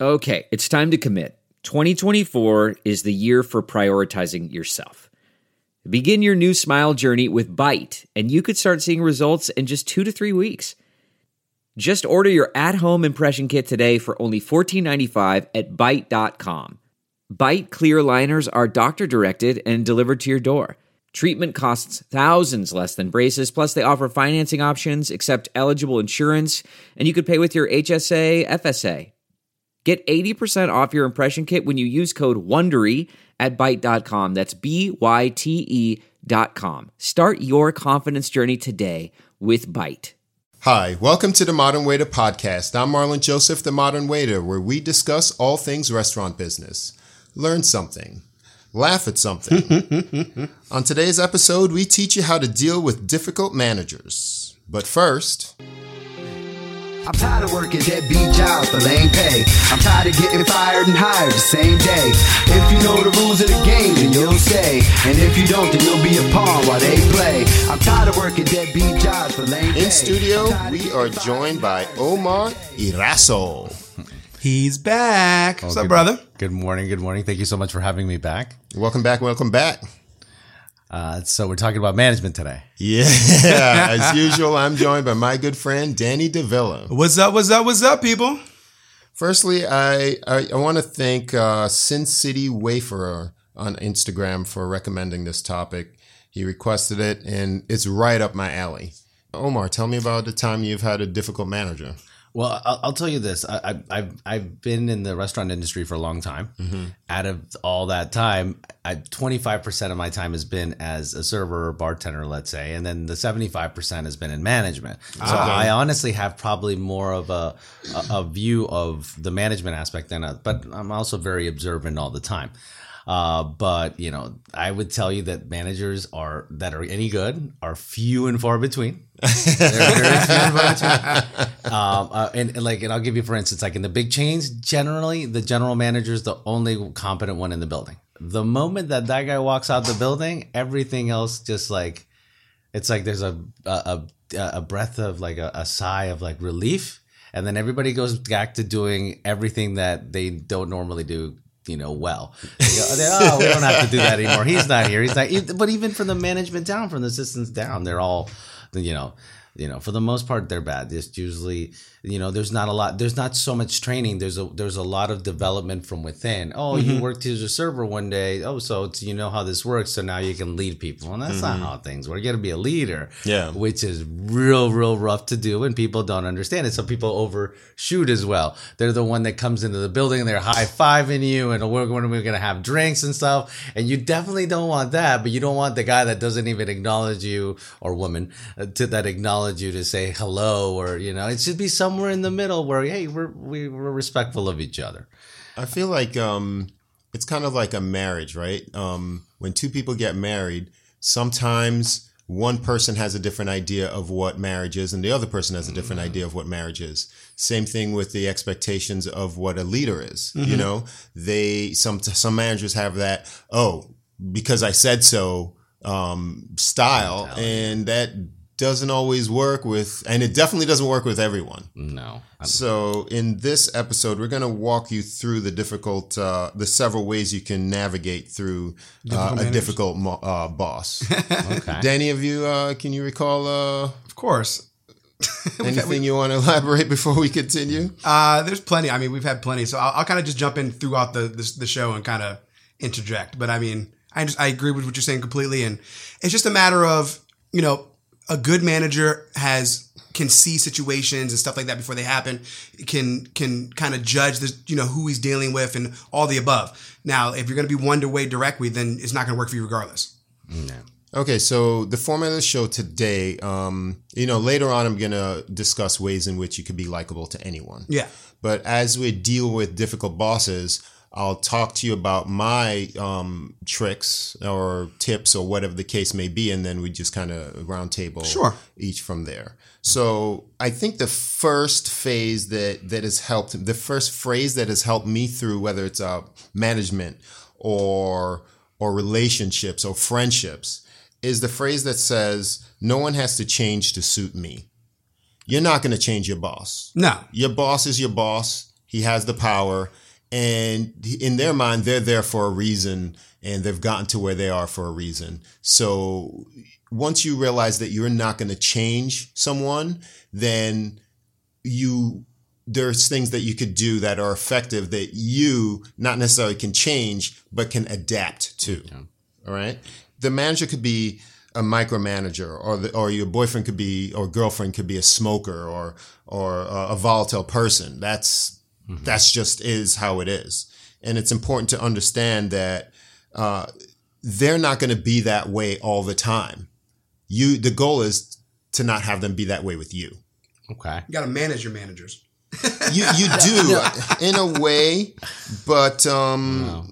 Okay, it's time to commit. 2024 is the year for prioritizing yourself. Begin your new smile journey with Byte, and you could start seeing results in just 2 to 3 weeks. Just order your at-home impression kit today for only $14.95 at Byte.com. Byte clear liners are doctor-directed and delivered to your door. Treatment costs thousands less than braces, plus they offer financing options, accept eligible insurance, and you could pay with your HSA, FSA. Get 80% off your impression kit when you use code WONDERY at Byte.com. That's BYTE.com. Start your confidence journey today with Byte. Hi, welcome to the Modern Waiter podcast. I'm Marlon Joseph, the Modern Waiter, where we discuss all things restaurant business. Learn something. Laugh at something. On today's episode, we teach you how to deal with difficult managers. But first... I'm tired of working deadbeat jobs for lame pay. I'm tired of getting fired and hired the same day. If you know the rules of the game, then you'll stay. And if you don't, then you'll be a pawn while they play. I'm tired of working deadbeat jobs for lame pay. In studio, we are joined by Omar Iraso. He's back. What's up, brother? Good morning. Good morning. Thank you so much for having me back. Welcome back. Welcome back. So we're talking about management today. Yeah, as usual, I'm joined by my good friend, Danny DeVilla. What's up? What's up? What's up, people? Firstly, I want to thank Sin City Wayfarer on Instagram for recommending this topic. He requested it, and it's right up my alley. Omar, tell me about the time you've had a difficult manager. Well, I'll tell you this. I've been in the restaurant industry for a long time. Mm-hmm. Out of all that time, 25% of my time has been as a server or bartender, let's say, and then the 75% has been in management. So I honestly have probably more of a view of the management aspect but I'm also very observant all the time. But you know, I would tell you that managers that are any good are few and far between. They're very few and far between. And I'll give you, for instance, like in the big chains, generally the general manager is the only competent one in the building. The moment that guy walks out the building, everything else just like, it's like there's a breath of like a sigh of like relief, and then everybody goes back to doing everything that they don't normally do. Well, we don't have to do that anymore. He's not here. He's not. But even from the management down, from the assistants down, they're all, for the most part, they're bad. Just usually, there's not so much training. There's a lot of development from within. Oh, you worked as a server one day. Oh, so you know how this works. So now you can lead people. And that's not how things work. You got to be a leader. Yeah. Which is real rough to do, and people don't understand it. So people overshoot as well. They're the one that comes into the building and they're high-fiving you, and we're going to have drinks and stuff. And you definitely don't want that, but you don't want the guy that doesn't even acknowledge you, or woman that acknowledge you to say hello, or it should be somewhere in the middle where, hey, we're respectful of each other. I feel like it's kind of like a marriage, right? When two people get married, sometimes one person has a different idea of what marriage is, and the other person has a different idea of what marriage is. Same thing with the expectations of what a leader is. Some managers have that, because I said so style, and that doesn't always work and it definitely doesn't work with everyone. No. So in this episode, we're going to walk you through the several ways you can navigate through a difficult boss. Okay. Danny, can you recall? Of course. Anything you want to elaborate before we continue? There's plenty. I mean, we've had plenty. So I'll kind of just jump in throughout the show and kind of interject. But I mean, I agree with what you're saying completely. And it's just a matter of, a good manager can see situations and stuff like that before they happen, can kind of judge this, who he's dealing with and all the above. Now, if you're going to be one-way directly, then it's not going to work for you regardless. No. Okay, so the format of the show today, later on I'm going to discuss ways in which you could be likable to anyone. Yeah. But as we deal with difficult bosses, I'll talk to you about my tricks or tips or whatever the case may be, and then we just kind of round table each from there. So I think the first phase that has helped, the first phrase that has helped me through, whether it's management or relationships or friendships, is the phrase that says, no one has to change to suit me. You're not going to change your boss. No. Your boss is your boss. He has the power, and in their mind, they're there for a reason, and they've gotten to where they are for a reason. So once you realize that you're not going to change someone, then there's things that you could do that are effective that you not necessarily can change, but can adapt to. Yeah. All right. The manager could be a micromanager, or your boyfriend could be, or girlfriend could be a smoker, or a volatile person. That's just is how it is. And it's important to understand that, they're not going to be that way all the time. The goal is to not have them be that way with you. Okay. You got to manage your managers. You do in a way, but Well,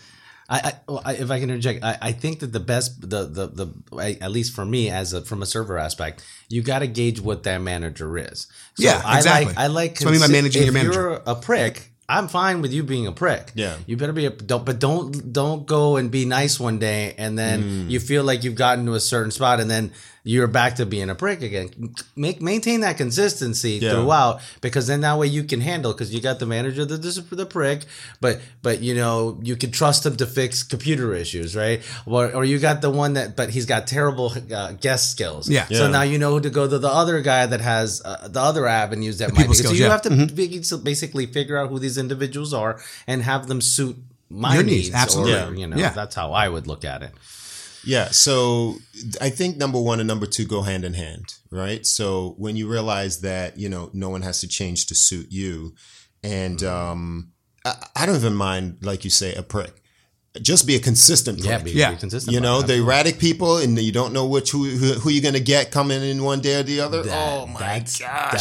if I can interject, I think that the best, at least for me from a server aspect, you got to gauge what that manager is. So yeah, exactly. I like. So I mean by managing your manager. If you're a prick, I'm fine with you being a prick. Yeah. You better be don't go and be nice one day and then you feel like you've gotten to a certain spot and then you're back to being a prick again. Maintain that consistency throughout, because then that way you can handle, because you got the manager that is the prick, but you can trust him to fix computer issues, right? Or you got the one but he's got terrible guest skills. Yeah. So now you know who to go to, the other guy that has the other avenues that might be. Skills, so you have to basically figure out who these individuals are and have them suit my needs. Absolutely. Or, that's how I would look at it. Yeah. So I think number one and number two go hand in hand, right? So when you realize that, no one has to change to suit you, and I don't even mind, like you say, a prick. Just be a consistent prick. Be consistent. The erratic people, and you don't know who you're going to get coming in one day or the other. That's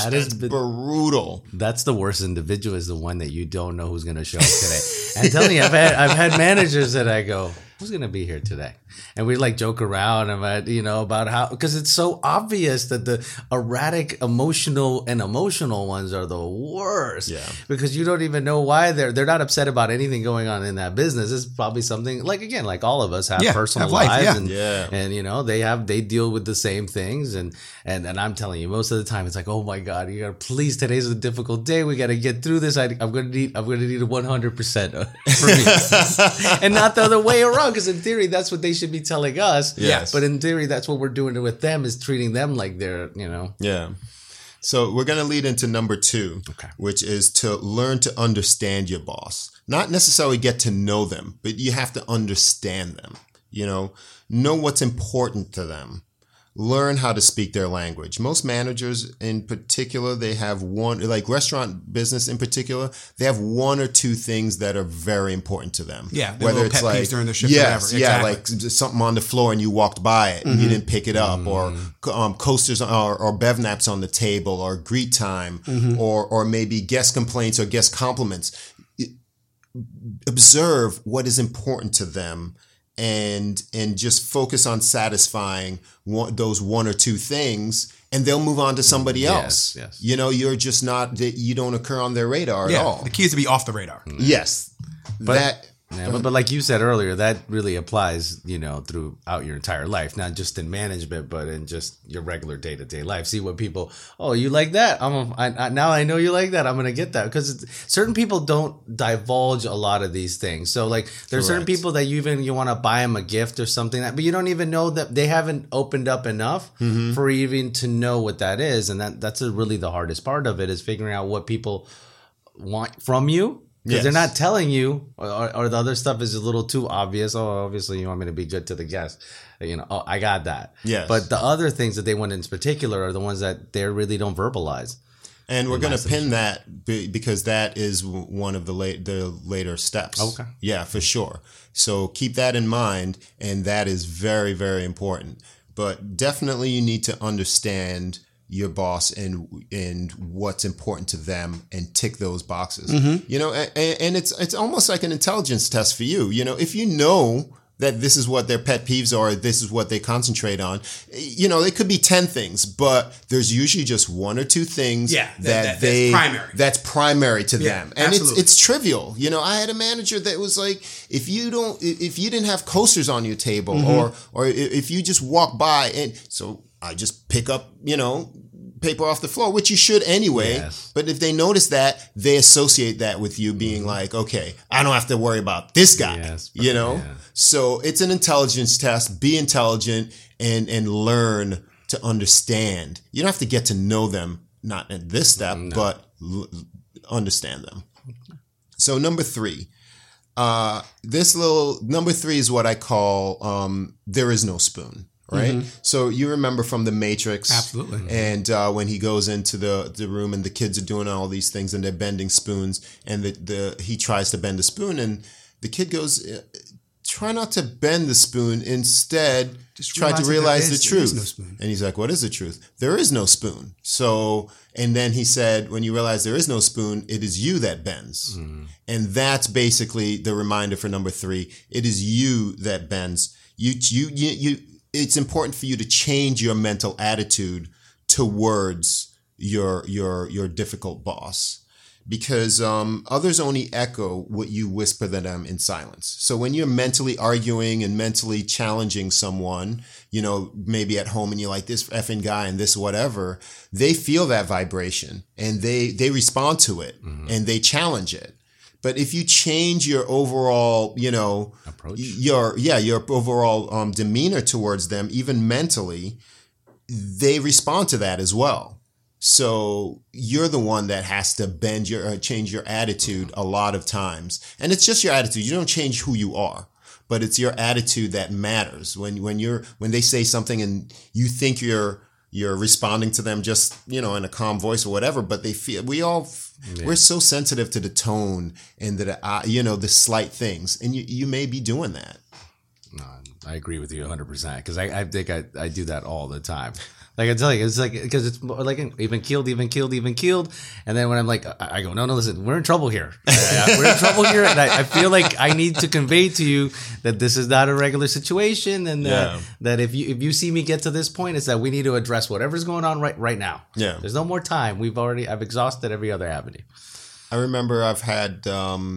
brutal. That's the worst individual, is the one that you don't know who's going to show up today. And tell me, I've had managers that I go, who's going to be here today? And we joke around about how, because it's so obvious that the erratic, emotional ones are the worst. Yeah. Because you don't even know why they're not upset about anything going on in that business. It's probably something like all of us have personal lives, and they deal with the same things. And I'm telling you, most of the time it's like, oh my God, please, today's a difficult day. We got to get through this. I'm going to need a 100% for me, and not the other way around. Because in theory, that's what they should be telling us. Yes. But in theory, that's what we're doing with them, is treating them like they're, Yeah. So we're going to lead into number two, which is to learn to understand your boss. Not necessarily get to know them, but you have to understand them. Know what's important to them. Learn how to speak their language. Most managers in particular, they have restaurant business in particular, they have one or two things that are very important to them. Yeah. Whether it's pet peeves during the shift or whatever. Exactly. Yeah. Like something on the floor and you walked by it and you didn't pick it up, or coasters or bev naps on the table, or greet time, or maybe guest complaints or guest compliments. Observe what is important to them, and just focus on satisfying those one or two things, and they'll move on to somebody else. Yes. You're just you don't occur on their radar at all. The key is to be off the radar. Yes. But like you said earlier, that really applies, throughout your entire life, not just in management, but in just your regular day-to-day life. See what people, you like that? Now I know you like that. I'm going to get that, because certain people don't divulge a lot of these things. So there's certain people that you want to buy them a gift or something, but you don't even know that they haven't opened up enough for even to know what that is. And that's really the hardest part of it, is figuring out what people want from you. Because they're not telling you, or the other stuff is a little too obvious. Oh, obviously you want me to be good to the guest. I got that. Yes. But the other things that they want in particular are the ones that they really don't verbalize. And we're going to pin that, because that is one of the later steps. Okay. Yeah, for sure. So keep that in mind, and that is very, very important. But definitely you need to understand your boss and what's important to them, and tick those boxes. And it's almost like an intelligence test for you. If you know that this is what their pet peeves are, this is what they concentrate on, it could be 10 things, but there's usually just one or two things that's primary to them. And it's trivial. I had a manager that was like, if you didn't have coasters on your table, or if you just walk by, and so I just pick up paper off the floor, which you should anyway. Yes. But if they notice that, they associate that with you being like, okay, I don't have to worry about this guy, So it's an intelligence test. Be intelligent and learn to understand. You don't have to get to know them, not at this step, but understand them. So number 3. Number 3 is what I call there is no spoon, right? Mm-hmm. So you remember from The Matrix. Absolutely. And when he goes into the room and the kids are doing all these things and they're bending spoons and he tries to bend a spoon and the kid goes, try not to bend the spoon. Instead, just try to realize the truth. There is no spoon. And he's like, what is the truth? There is no spoon. So, and then he said, when you realize there is no spoon, it is you that bends. Mm. And that's basically the reminder for number 3. It is you that bends. It's important for you to change your mental attitude towards your difficult boss. Because others only echo what you whisper to them in silence. So when you're mentally arguing and mentally challenging someone, maybe at home and you're like, this effing guy and this whatever, they feel that vibration and they respond to it and they challenge it. But if you change your overall, approach, your overall demeanor towards them, even mentally, they respond to that as well. So you're the one that has to change your attitude a lot of times. And it's just your attitude. You don't change who you are, but it's your attitude that matters. When they say something and you think you're responding to them just, in a calm voice or whatever, but they feel, we're so sensitive to the tone and the slight things. And you may be doing that. I agree with you 100% because I think I do that all the time. Like I tell you, it's like, because it's like even keeled. And then when I'm like, I go, no, listen, we're in trouble here. We're in trouble here. And I feel like I need to convey to you that this is not a regular situation. And that if you see me get to this point, it's that we need to address whatever's going on right now. Yeah. There's no more time. I've exhausted every other avenue. I remember I've had,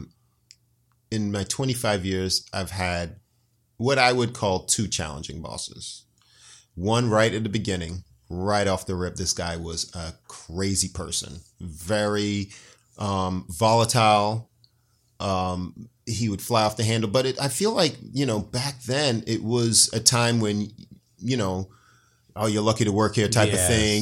in my 25 years, I've had what I would call 2 challenging bosses. One right at the beginning, right off the rip, this guy was a crazy person, very volatile. He would fly off the handle. But I feel like, back then it was a time when, oh, you're lucky to work here type of thing.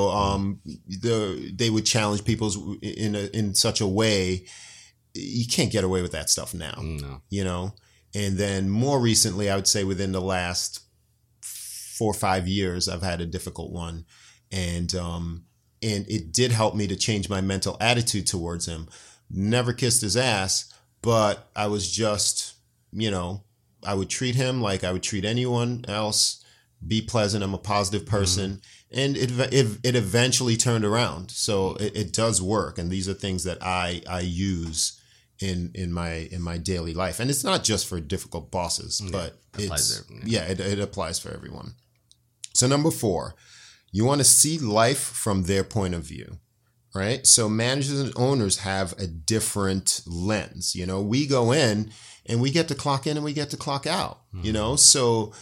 They would challenge people in such a way. You can't get away with that stuff now, And then more recently, I would say within the last 4 or 5 years, I've had a difficult one. And it did help me to change my mental attitude towards him. Never kissed his ass, but I was just, I would treat him like I would treat anyone else, be pleasant. I'm a positive person. And it eventually turned around. So it does work. And these are things that I use in my daily life. And it's not just for difficult bosses, but it applies for everyone. So number 4, you want to see life from their point of view, right? So managers and owners have a different lens. We go in and we get to clock in and we get to clock out, so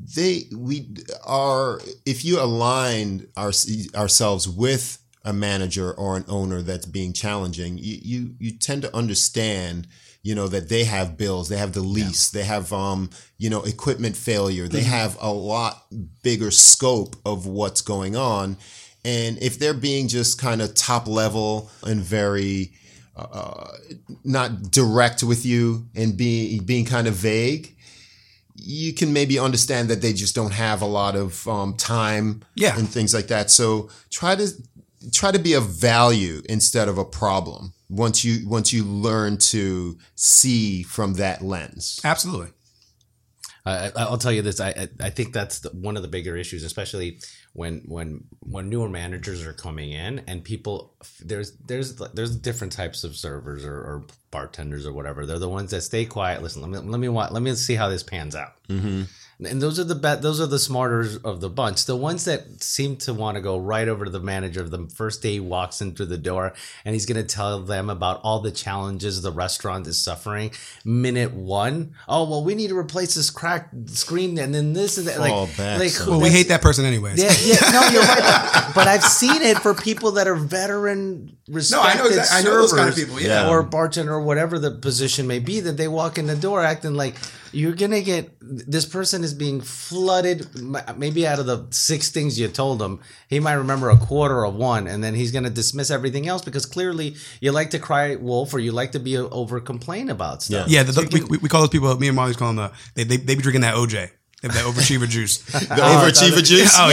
if you align ourselves with a manager or an owner that's being challenging, you tend to understand, that they have bills, they have the lease, they have, equipment failure, they have a lot bigger scope of what's going on. And if they're being just kind of top level and very, not direct with you and being kind of vague, you can maybe understand that they just don't have a lot of time and things like that. So try to be of value instead of a problem once you learn to see from that lens. Absolutely. I'll tell you this. I think that's one of the bigger issues, especially when newer managers are coming in and people, there's different types of servers or bartenders or whatever. They're the ones that stay quiet. Listen, let me see how this pans out. Mm-hmm. And those are the smarter of the bunch. The ones that seem to want to go right over to the manager the first day he walks in through the door, and he's going to tell them about all the challenges the restaurant is suffering. Minute 1, we need to replace this cracked screen, and then this and that. We hate that person anyways. Yeah, Yeah, no, you're right. But I've seen it for people that are veteran, respected I know those kind of servers, people, or bartender, or whatever the position may be, that they walk in the door acting like you're going to get, this person is being flooded, maybe out of the 6 things you told him, he might remember a quarter of one, and then he's going to dismiss everything else because clearly you like to cry wolf or you like to be over complain about stuff. Yeah, we call those people, me and Molly's call them, they be drinking that OJ. They have that overachiever juice. The overachiever juice? Oh,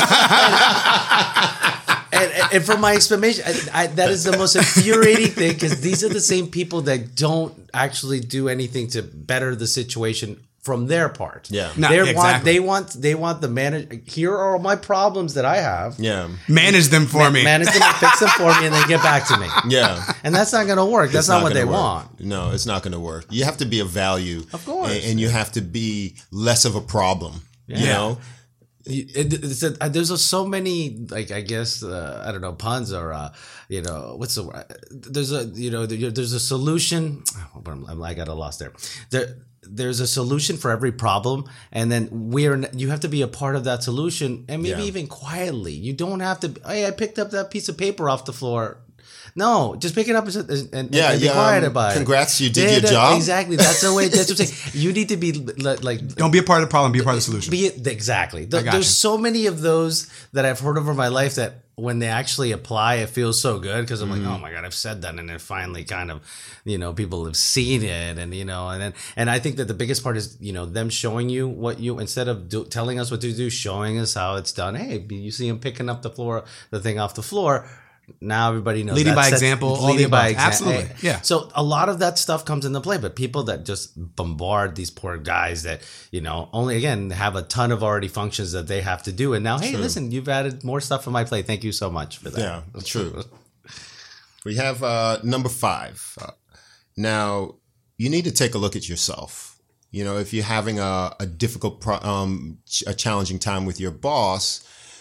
And from my explanation, that is the most infuriating thing because these are the same people that don't actually do anything to better the situation from their part. Yeah, They want the manager. Here are all my problems that I have. Yeah, manage them for me. Manage them, fix them for me, and then get back to me. Yeah, and that's not going to work. That's not what they want. No, it's not going to work. You have to be of value, of course, and you have to be less of a problem. Yeah. You know. There's so many, like, I guess I don't know, puns or what's the word? There's a solution. I got a loss there. There's a solution for every problem, and then you have to be a part of that solution, and maybe even quietly. You don't have to. Hey, I picked up that piece of paper off the floor. No, just pick it up and be quiet about it. Congrats, you did your job. Exactly. That's the way. That's what I'm saying. You need to be like. Don't be a part of the problem. Be a part of the solution. Exactly. There's so many of those that I've heard over my life that when they actually apply, it feels so good because I'm like, oh my God, I've said that, and it finally kind of, people have seen it, and I think that the biggest part is them showing you what you, instead of telling us what to do, showing us how it's done. Hey, you see him picking up the thing off the floor. Now everybody knows. Leading by example. Leading by example. Absolutely. Yeah. So a lot of that stuff comes into play, but people that just bombard these poor guys that, only, again, have a ton of already functions that they have to do. And now, hey, listen, you've added more stuff on my plate. Thank you so much for that. Yeah, true. We have number 5. Now, you need to take a look at yourself. If you're having a difficult, a challenging time with your boss,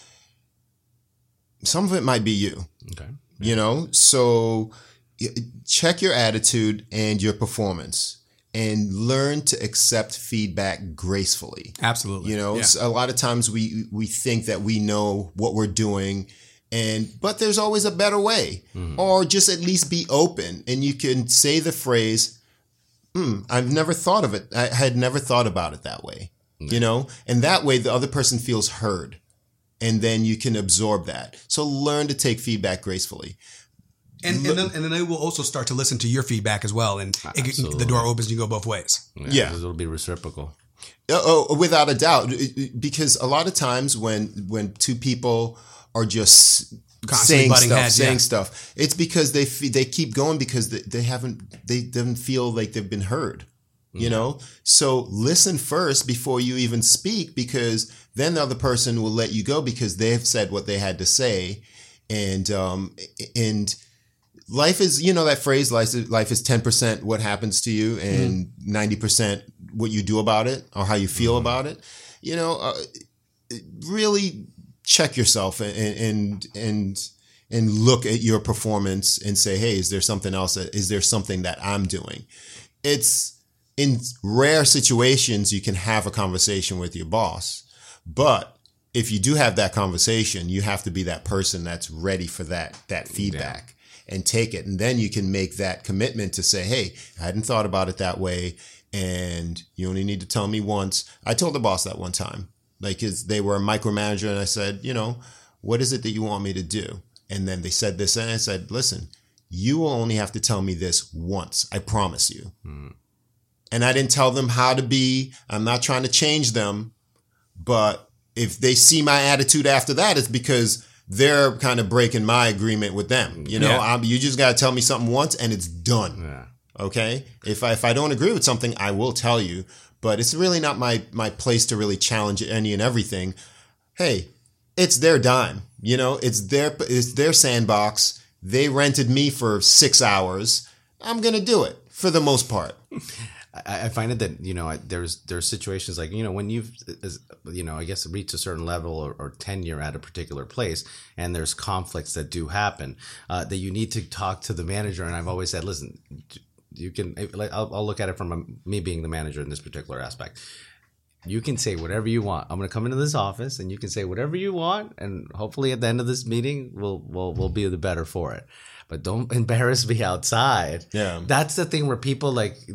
some of it might be you. Okay. So check your attitude and your performance and learn to accept feedback gracefully. Absolutely. A lot of times we think that we know what we're doing, but there's always a better way, or just at least be open, and you can say the phrase, I've never thought of it. I had never thought about it that way, and that way the other person feels heard. And then you can absorb that. So learn to take feedback gracefully. And then they will also start to listen to your feedback as well. And the door opens and you go both ways. Yeah. It'll be reciprocal. Without a doubt. Because a lot of times when two people are just saying stuff, it's because they keep going because they didn't feel like they've been heard. So listen first before you even speak, because then the other person will let you go because they've said what they had to say. And life is, that phrase, life is 10% what happens to you and 90% what you do about it or how you feel about it. Really check yourself and look at your performance and say, hey, is there something else? Is there something that I'm doing? In rare situations, you can have a conversation with your boss, but if you do have that conversation, you have to be that person that's ready for that feedback and take it. And then you can make that commitment to say, hey, I hadn't thought about it that way. And you only need to tell me once. I told the boss that one time, they were a micromanager, and I said, what is it that you want me to do? And then they said this, and I said, listen, you will only have to tell me this once. I promise you. And I didn't tell them how to be. I'm not trying to change them. But if they see my attitude after that, it's because they're kind of breaking my agreement with them. You just got to tell me something once and it's done. Yeah. Okay? If I don't agree with something, I will tell you. But it's really not my place to really challenge any and everything. Hey, it's their dime. It's their sandbox. They rented me for 6 hours. I'm going to do it for the most part. I find it that, there's situations like, when you've, I guess reached a certain level or tenure at a particular place, and there's conflicts that do happen, that you need to talk to the manager. And I've always said, listen, you can, I'll look at it from me being the manager in this particular aspect. you can say whatever you want. I'm going to come into this office and you can say whatever you want. And hopefully at the end of this meeting, we'll be the better for it. But don't embarrass me outside. Yeah. That's the thing where people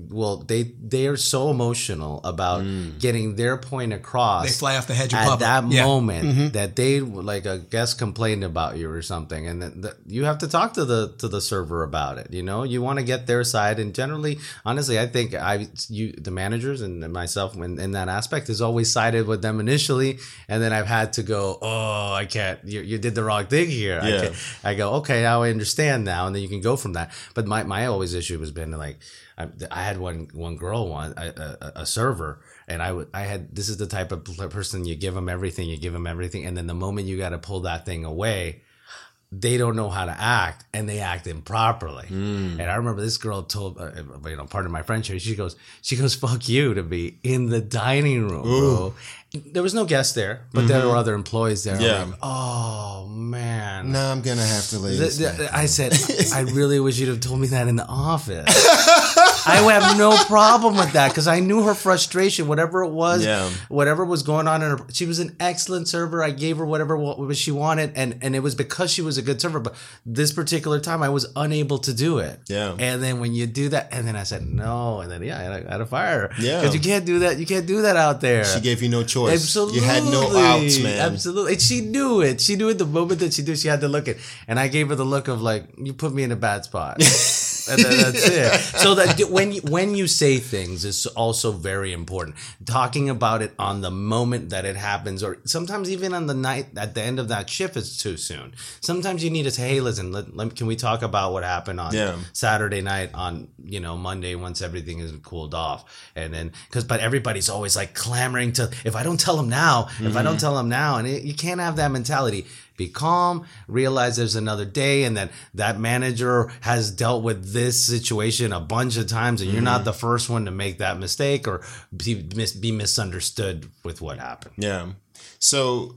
they are so emotional about getting their point across. They fly off the hedge in at public. that moment that they, like a guest complained about you or something. And then you have to talk to the server about it. You know, you want to get their side. And generally, honestly, I think the managers and myself in that aspect has always sided with them initially. And then I've had to go, oh, I can't, you did the wrong thing here. Yeah. I go, okay, now I understand now, and then you can go from that. But my always issue has been like, I had one girl, a server, and I had, this is the type of person, you give them everything, and then the moment you got to pull that thing away, they don't know how to act, and they act improperly. And I remember this girl told, pardon my French here, she goes, fuck you, to be in the dining room, bro. There was no guest there, but there were other employees there. Yeah. Like, oh man. No, I'm gonna have to lay this back. I said, I really wish you'd have told me that in the office. I would have no problem with that because I knew her frustration, whatever it was, whatever was going on in her. She was an excellent server. I gave her whatever she wanted, and it was because she was a good server. But this particular time, I was unable to do it. Yeah. And then when you do that, and then I said no, and then I had to fire her. Yeah. Because you can't do that. You can't do that out there. She gave you no choice. Absolutely. You had no outs, man. Absolutely. And she knew it. She knew it the moment that she did. She had to look at, and I gave her the look of like, you put me in a bad spot. And that's it. So that when you say things is also very important. Talking about it on the moment that it happens, or sometimes even on the night at the end of that shift is too soon. Sometimes you need to say, hey, listen, can we talk about what happened on Saturday night on Monday once everything is cooled off, and then but everybody's always like clamoring to, if I don't tell them now, and you can't have that mentality. Be calm, realize there's another day, and that manager has dealt with this situation a bunch of times, and you're not the first one to make that mistake or be misunderstood with what happened. Yeah. So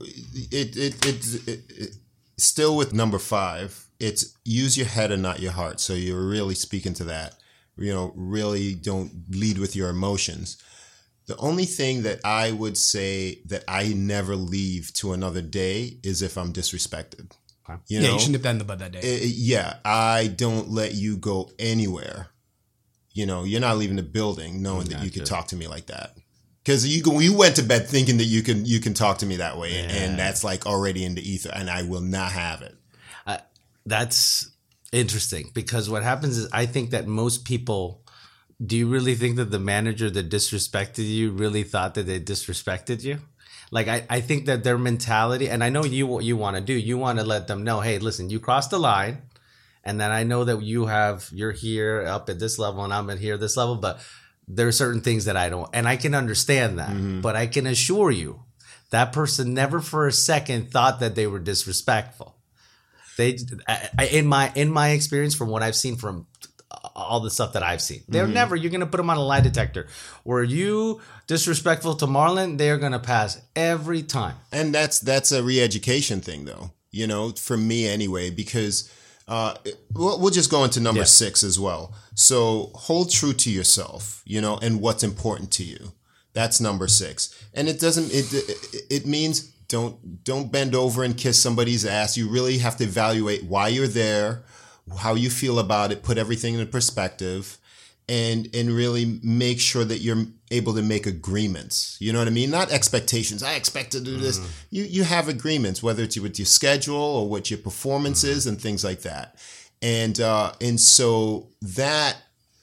it still with number 5, it's use your head and not your heart. So you're really speaking to that. Really don't lead with your emotions. The only thing that I would say that I never leave to another day is if I'm disrespected. Okay. You should nip that in the bud that day. I don't let you go anywhere. You're not leaving the building knowing that you could talk to me like that. Because you went to bed thinking that you can talk to me that way, and that's like already in the ether, and I will not have it. That's interesting, because what happens is I think that most people. Do you really think that the manager that disrespected you really thought that they disrespected you? Like, I think that their mentality, and I know what you want to do, you want to let them know, hey, listen, you crossed the line, and then I know that you're here up at this level and I'm at here this level, but there are certain things that I don't, and I can understand that, but I can assure you that person never for a second thought that they were disrespectful. They, in my experience, from what I've seen from all the stuff that I've seen, they're never, you're going to put them on a lie detector. Were you disrespectful to Marlon? They're going to pass every time. And that's a re-education thing though, for me anyway, because we'll just go into number 6 as well. So hold true to yourself, and what's important to you. That's number 6. And it means don't bend over and kiss somebody's ass. You really have to evaluate why you're there, how you feel about it, put everything in perspective, and really make sure that you're able to make agreements. You know what I mean? Not expectations. I expect to do this. You have agreements, whether it's with your schedule or what your performance is and things like that. And so that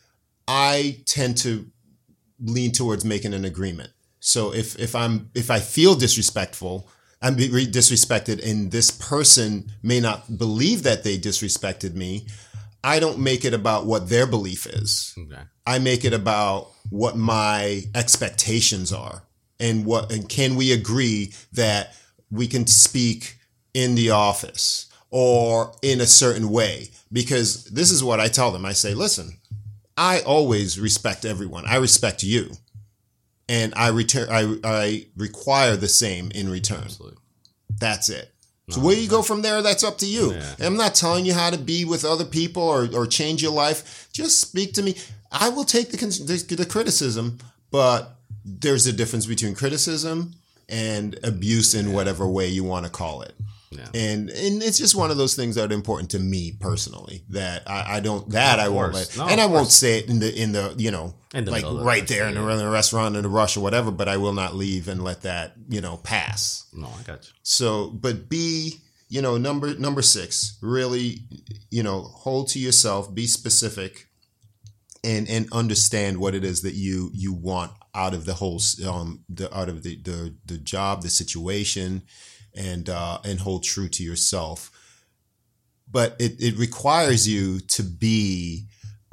I tend to lean towards making an agreement. So if I feel disrespectful, I'm disrespected, and this person may not believe that they disrespected me, I don't make it about what their belief is. Okay. I make it about what my expectations are, and can we agree that we can speak in the office or in a certain way? Because this is what I tell them. I say, listen, I always respect everyone. I respect you. And I require the same in return. Absolutely. That's it. So where you go from there, that's up to you. Yeah. I'm not telling you how to be with other people or change your life. Just speak to me. I will take the criticism, but there's a difference between criticism and abuse in whatever way you want to call it. Yeah. And it's just one of those things that are important to me personally that I won't let, and I won't say it in the you know, like right there in the restaurant in the rush or whatever, but I will not leave and let that, you know, pass. No, I got you. So, but you know, number 6, really, you know, hold to yourself, be specific, and understand what it is that you want out of the whole, out of the job, the situation, and hold true to yourself. But it requires you to be,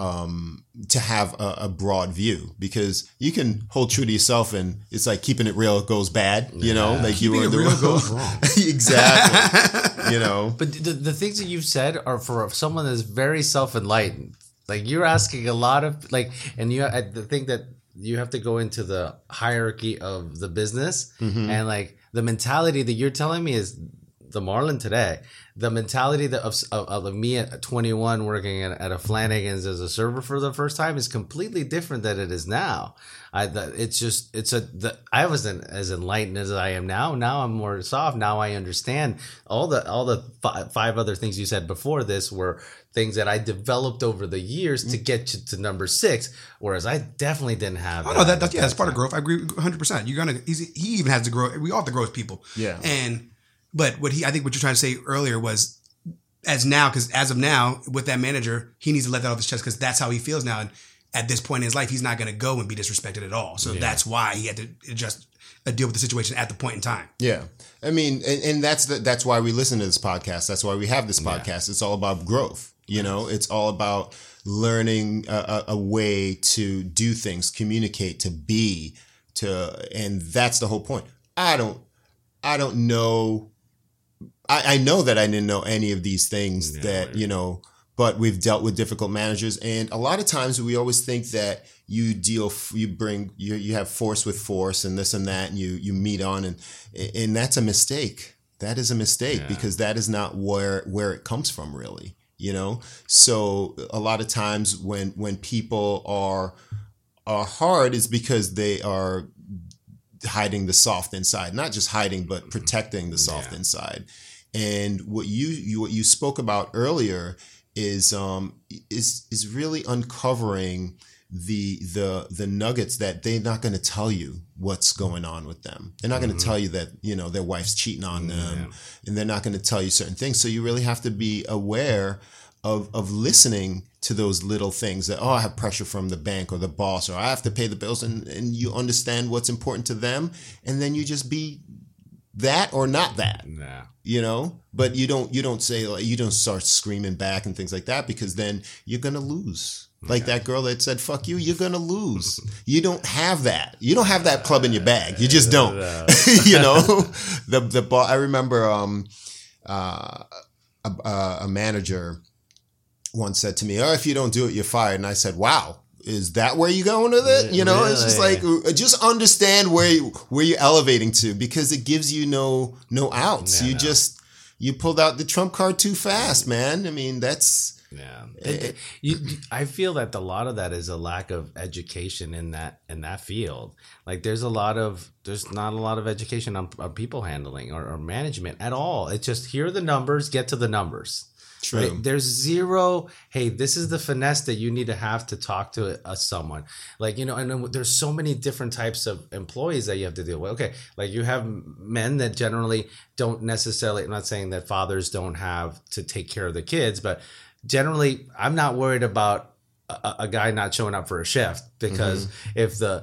to have a broad view, because you can hold true to yourself and it's like keeping it real goes bad, you know, like keeping you were it real goes wrong. Exactly. You know, but the things that you've said are for someone that's very self-enlightened. Like you're asking a lot of I think that you have to go into the hierarchy of the business, and like the mentality that you're telling me is the Marlon today. The mentality of me at 21 working at a Flanagan's as a server for the first time is completely different than it is now. I wasn't as enlightened as I am now. Now I'm more soft. Now I understand all the 5 other things you said before this were things that I developed over the years to get to number 6, whereas I definitely didn't have. Oh no, that's part of growth. I agree 100%. He even has to grow. We all have to grow as people. Yeah. But I think what you're trying to say earlier was as of now, with that manager, he needs to let that off his chest because that's how he feels now. And at this point in his life, he's not going to go and be disrespected at all. So that's why he had to just deal with the situation at the point in time. Yeah. I mean, and that's why we listen to this podcast. That's why we have this podcast. It's all about growth. You know, it's all about learning a way to do things, communicate, and that's the whole point. I don't know. I know that I didn't know any of these things you know, but we've dealt with difficult managers. And a lot of times we always think that you have force with force and this and that, and you meet on and that's a mistake. That is a mistake because that is not where it comes from really, you know? So a lot of times when people are hard is because they are hiding the soft inside, not just hiding, but protecting the soft inside. And what you spoke about earlier is really uncovering the nuggets that they're not going to tell you what's going on with them. They're not going to tell you that, you know, their wife's cheating on them, and they're not going to tell you certain things. So you really have to be aware of listening to those little things that, I have pressure from the bank or the boss, or I have to pay the bills, and you understand what's important to them, and then you just be that or not that. Yeah. You know, but you don't say, like, you don't start screaming back and things like that, because then you're going to lose. Like that girl that said, fuck you, you're going to lose. You don't have that. You don't have that club in your bag. You just don't. You know, I remember a manager once said to me, if you don't do it, you're fired. And I said, wow, is that where you're going with it? You know, it's just like, just understand where you're elevating to, because it gives you no outs. You pulled out the trump card too fast, man. I mean, that's... Yeah, I feel that a lot of that is a lack of education in that field. Like there's not a lot of education on people handling or management at all. It's just here are the numbers, get to the numbers. True. Right? There's zero, hey, this is the finesse that you need to have to talk to someone. Like, you know, and then there's so many different types of employees that you have to deal with. Okay, like you have men that generally don't necessarily, I'm not saying that fathers don't have to take care of the kids, but generally I'm not worried about a guy not showing up for a shift, because if the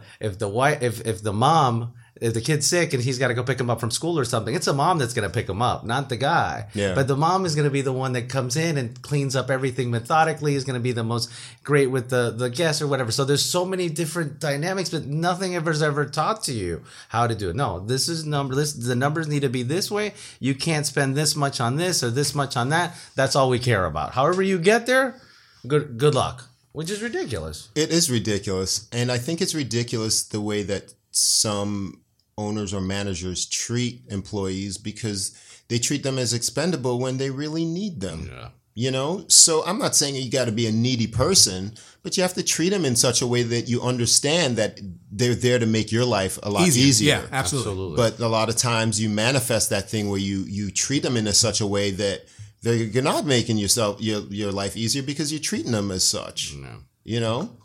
kid's sick and he's got to go pick him up from school or something, it's a mom that's going to pick him up, not the guy. Yeah. But the mom is going to be the one that comes in and cleans up everything methodically, is going to be the most great with the guests or whatever. So there's so many different dynamics, but nothing ever taught to you how to do it. No, the numbers need to be this way. You can't spend this much on this or this much on that. That's all we care about. However you get there, good luck, which is ridiculous. It is ridiculous. And I think it's ridiculous the way that some owners or managers treat employees, because they treat them as expendable when they really need them. Yeah. You know, so I'm not saying you got to be a needy person, but you have to treat them in such a way that you understand that they're there to make your life a lot easier. Yeah, absolutely. But a lot of times you manifest that thing where you treat them in such a way that you're not making your life easier because you're treating them as such. No. You know?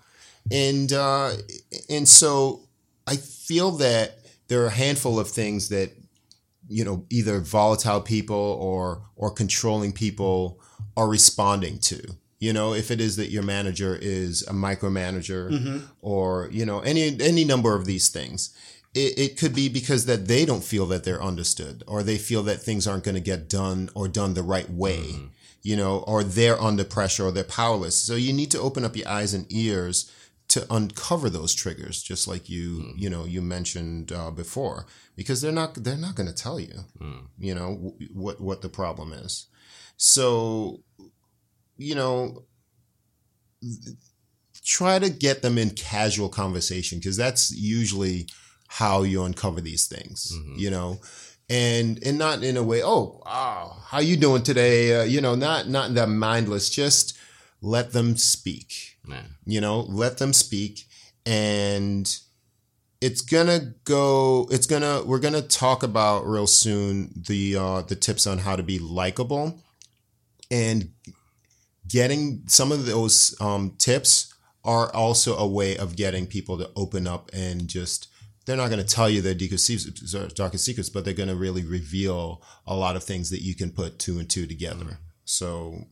And so I feel that there are a handful of things that, you know, either volatile people or controlling people are responding to. You know, if it is that your manager is a micromanager or, you know, any number of these things, it could be because that they don't feel that they're understood, or they feel that things aren't going to get done or done the right way, you know, or they're under pressure or they're powerless. So you need to open up your eyes and ears to uncover those triggers, just like you mentioned before, because they're not going to tell you, you know, what the problem is. So, you know, try to get them in casual conversation, because that's usually how you uncover these things, you know, and not in a way, how you doing today? You know, not in that mindless, just let them speak, you know, let them speak. And we're going to talk about real soon the tips on how to be likable, and getting some of those tips are also a way of getting people to open up and just, they're not going to tell you their darkest secrets, but they're going to really reveal a lot of things that you can put two and two together. So,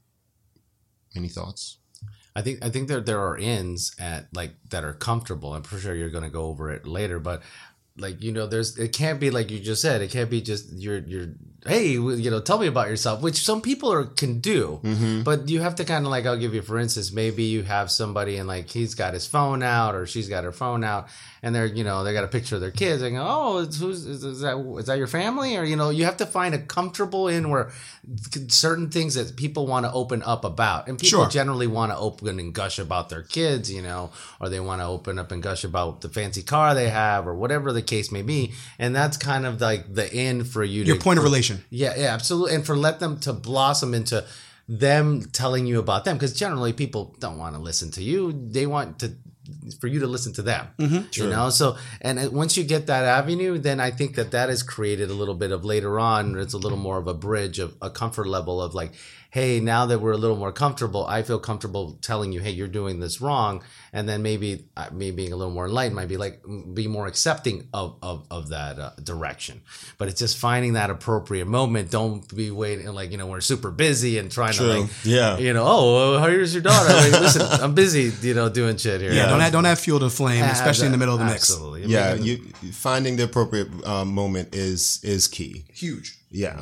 any thoughts? I think there are ins that are comfortable. I'm pretty sure you're going to go over it later, but like, you know, it can't be like you just said. It can't be just you're hey, you know, tell me about yourself, which some people can do, but you have to kind of like, I'll give you, for instance, maybe you have somebody and like he's got his phone out or she's got her phone out, and they're, you know, they got a picture of their kids. They go, oh, is that your family? Or, you know, you have to find a comfortable in where certain things that people want to open up about, and people generally want to open and gush about their kids, you know, or they want to open up and gush about the fancy car they have or whatever the case may be. And that's kind of like the in for you your point of relation. Yeah, absolutely. And let them to blossom into them telling you about them, because generally people don't want to listen to you. They want for you to listen to them, you know? So, and once you get that avenue, then I think that is created a little bit of later on, it's a little more of a bridge of a comfort level of like, hey, now that we're a little more comfortable, I feel comfortable telling you, hey, you're doing this wrong. And then maybe me being a little more enlightened might be more accepting of that direction. But it's just finding that appropriate moment. Don't be waiting, like, you know, we're super busy and trying to like, you know, oh, here's your daughter. Like, listen, I'm busy, you know, doing shit here. Yeah, don't have fuel to flame, especially in the middle of the mix. Absolutely. Yeah, finding the appropriate moment is key. Huge. Yeah.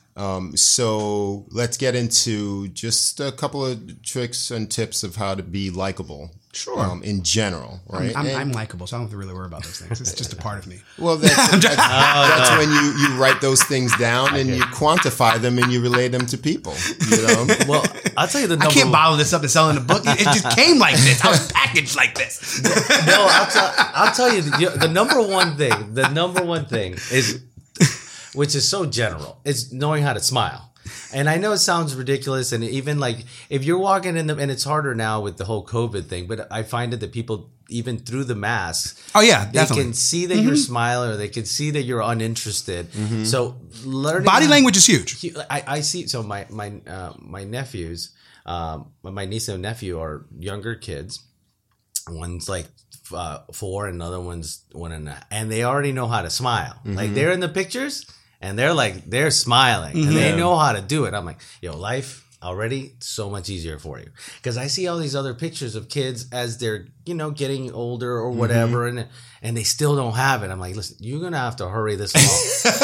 So let's get into just a couple of tricks and tips of how to be likable. Sure. In general, right? I'm likable, so I don't have to really worry about those things. It's just a part of me. Well, that's when you write those things down and you quantify them and you relate them to people. You know. Well, I'll tell you the number. I can't bottle this up and sell in a book. It just came like this. I was packaged like this. No, I'll tell you the number one thing. The number one thing is, which is so general, is knowing how to smile. And I know it sounds ridiculous, and even like if you're walking in and it's harder now with the whole COVID thing, but I find it that people, even through the masks, they can see that you're smiling, or they can see that you're uninterested. So learning body language is huge. I see. So my nephews, my niece and nephew are younger kids. One's like 4, and another one's 1.5, and they already know how to smile. Like they're in the pictures. And they're smiling and they know how to do it. I'm like, yo, life already so much easier for you. Because I see all these other pictures of kids as they're, you know, getting older or whatever, and they still don't have it. I'm like, listen, you're going to have to hurry this along.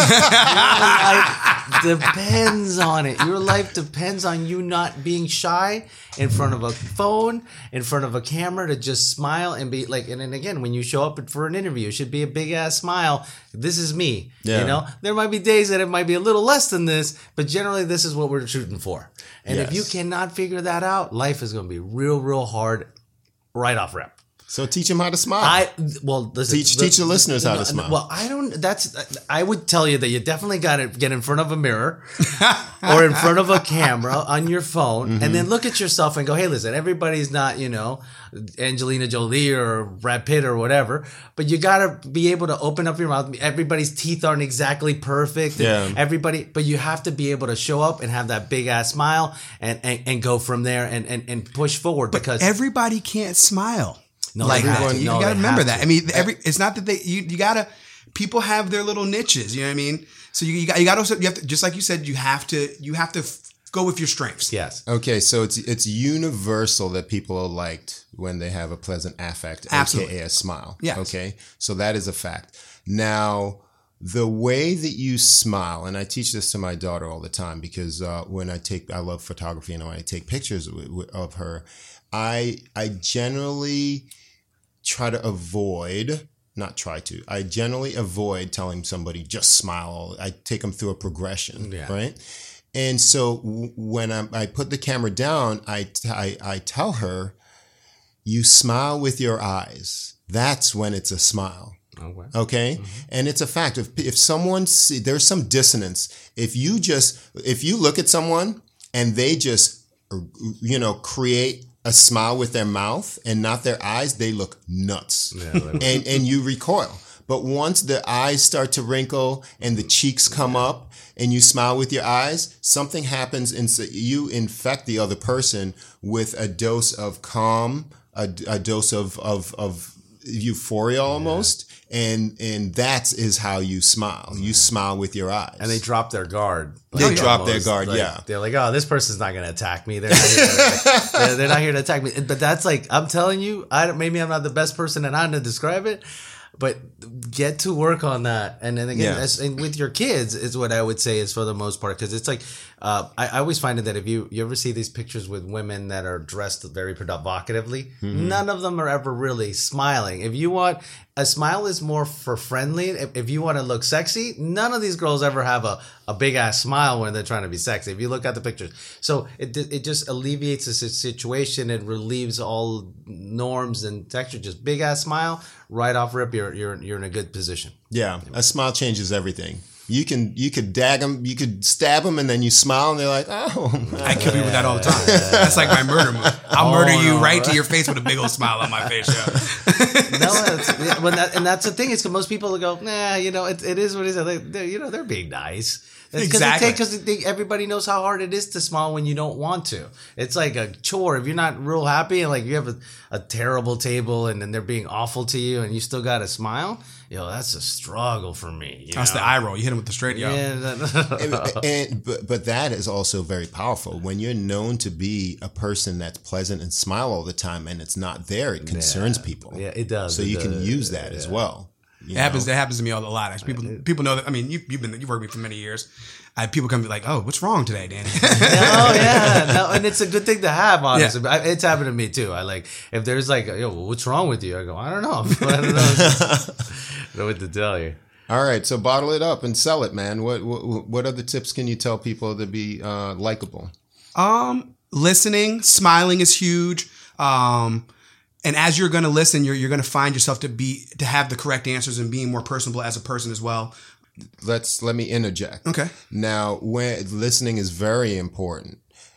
Your life depends on it. Your life depends on you not being shy in front of a phone, in front of a camera, to just smile and be like, and then again, when you show up for an interview, it should be a big ass smile. This is me. You know, there might be days that it might be a little less than this, but generally this is what we're shooting for. And if you cannot figure that out, life is going to be real, real hard right off rip. So teach them how to smile. Listen, teach the listeners how to smile. Well, I would tell you that you definitely got to get in front of a mirror or in front of a camera on your phone and then look at yourself and go, hey, listen, everybody's not, Angelina Jolie or Brad Pitt or whatever, but you got to be able to open up your mouth. Everybody's teeth aren't exactly perfect. But you have to be able to show up and have that big ass smile and go from there and push forward, because everybody can't smile. No, like that. You got to remember that. To. I mean, it's not that you gotta. People have their little niches. You know what I mean? So you got also, you have to, just like you said, you have to go with your strengths. Yes. Okay, so it's universal that people are liked when they have a pleasant affect, Absolutely. aka a smile. Yes. Okay, so that is a fact. Now, the way that you smile, and I teach this to my daughter all the time, because I love photography, and when I take pictures of her, I generally I generally avoid telling somebody just smile. I take them through a progression, right? And so when I put the camera down, I tell her, you smile with your eyes. That's when it's a smile. Okay. And it's a fact. If someone there's some dissonance. If you look at someone and they just, create a smile with their mouth and not their eyes, they look nuts. And you recoil. But once the eyes start to wrinkle and the cheeks come up and you smile with your eyes, something happens, and you infect the other person with a dose of calm, a dose of euphoria almost. And that is how you smile. You smile with your eyes. And they drop their guard. They drop their guard, They're like, oh, this person's not going to attack me. They're not here to attack me. But that's like, I'm telling you, maybe I'm not the best person and I'm to describe it, but get to work on that. And then again, and with your kids is what I would say is for the most part. Because it's like, I always find it that if you ever see these pictures with women that are dressed very provocatively, none of them are ever really smiling. If you want, a smile is more for friendly. If you want to look sexy, none of these girls ever have a big ass smile when they're trying to be sexy. If you look at the pictures. So it just alleviates the situation. It relieves all norms and texture. Just big ass smile, right off rip, you're in a good position. Yeah, a smile changes everything. You could dag them, you could stab them, and then you smile, and they're like, "Oh." I kill people with that all the time. That's like my murder move. I'll murder you right to your face with a big old smile on my face. And that's the thing. Is because most people will go, nah, it is what it is. They're being nice. Exactly. Because everybody knows how hard it is to smile when you don't want to. It's like a chore. If you're not real happy and like you have a terrible table and then they're being awful to you and you still got to smile, that's a struggle for me. That's the eye roll. You hit him with the straight, But that is also very powerful. When you're known to be a person that's pleasant and smile all the time and it's not there, it concerns people. Yeah, it does. So you can use that as well. It happens to me a lot. Actually, people know that. I mean, you've worked with me for many years. People come like, "Oh, what's wrong today, Danny?" And it's a good thing to have. Honestly, it's happened to me too. I like if there's like, what's wrong with you? I go, I don't know. I don't know what to tell you. All right, so bottle it up and sell it, man. What other tips can you tell people to be likable? Listening, smiling is huge. And as you're going to listen, you're going to find yourself to have the correct answers and being more personable as a person as well. Let me interject. Okay. Now, when listening is very important,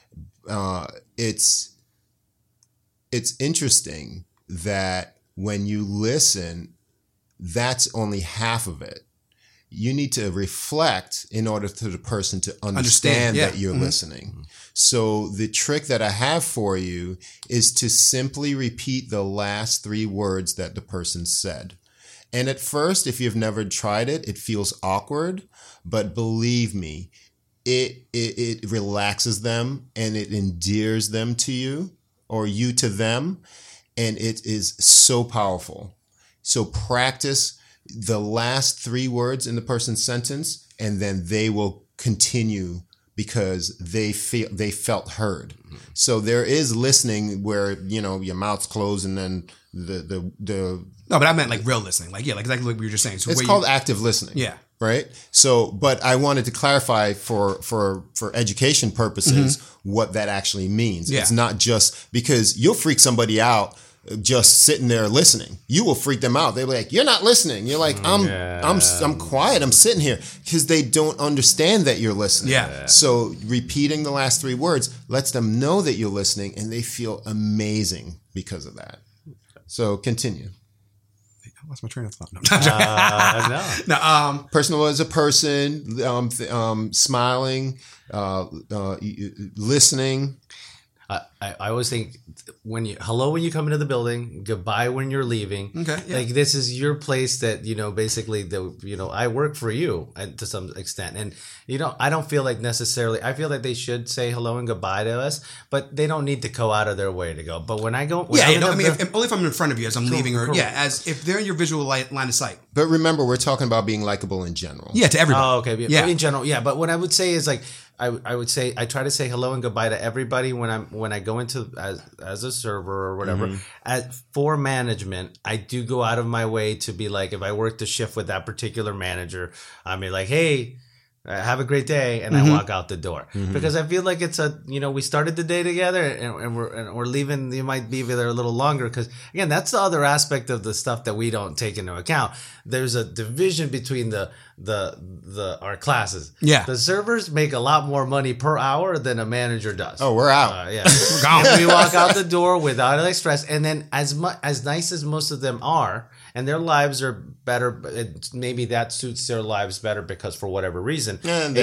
it's interesting that when you listen, that's only half of it. You need to reflect in order for the person to understand that you're listening. So the trick that I have for you is to simply repeat the last 3 words that the person said. And at first, if you've never tried it, it feels awkward, but believe me, it relaxes them and it endears them to you or you to them. And it is so powerful. So practice the last 3 words in the person's sentence, and then they will continue because they felt heard. So there is listening where, your mouth's closed and then the No, but I meant like real listening. Like exactly what we were just saying. So it's called active listening. Yeah. Right. So, but I wanted to clarify for education purposes what that actually means. Yeah. It's not just because you'll freak somebody out just sitting there listening. You will freak them out. They'll be like, "You're not listening." You're like, I'm quiet. I'm sitting here," because they don't understand that you're listening. Yeah. So repeating the last 3 words lets them know that you're listening, and they feel amazing because of that. So continue. I lost my train of thought. No. Personal as a person, smiling, listening. I always think hello when you come into the building, goodbye when you're leaving. Okay, yeah. Like this is your place that, basically I work for you to some extent. And, I don't feel like necessarily, I feel like they should say hello and goodbye to us, but they don't need to go out of their way to go. But when I go, only if I'm in front of you as I'm leaving, or as if they're in your visual line of sight. But remember, we're talking about being likable in general. Yeah, to everybody. Oh, okay. Yeah. In general, yeah. But what I would say is like, I would say I try to say hello and goodbye to everybody when I go into as a server or whatever. Mm-hmm. For management, I do go out of my way to be like, if I work the shift with that particular manager, I'm like, hey, have a great day, and I walk out the door because I feel like it's we started the day together and we're leaving. You might be there a little longer because again, that's the other aspect of the stuff that we don't take into account. There's a division between our classes. Yeah, the servers make a lot more money per hour than a manager does. Oh, we're out. We're gone. We walk out the door without any stress, and then as nice as most of them are. And their lives are better. Maybe that suits their lives better because for whatever reason,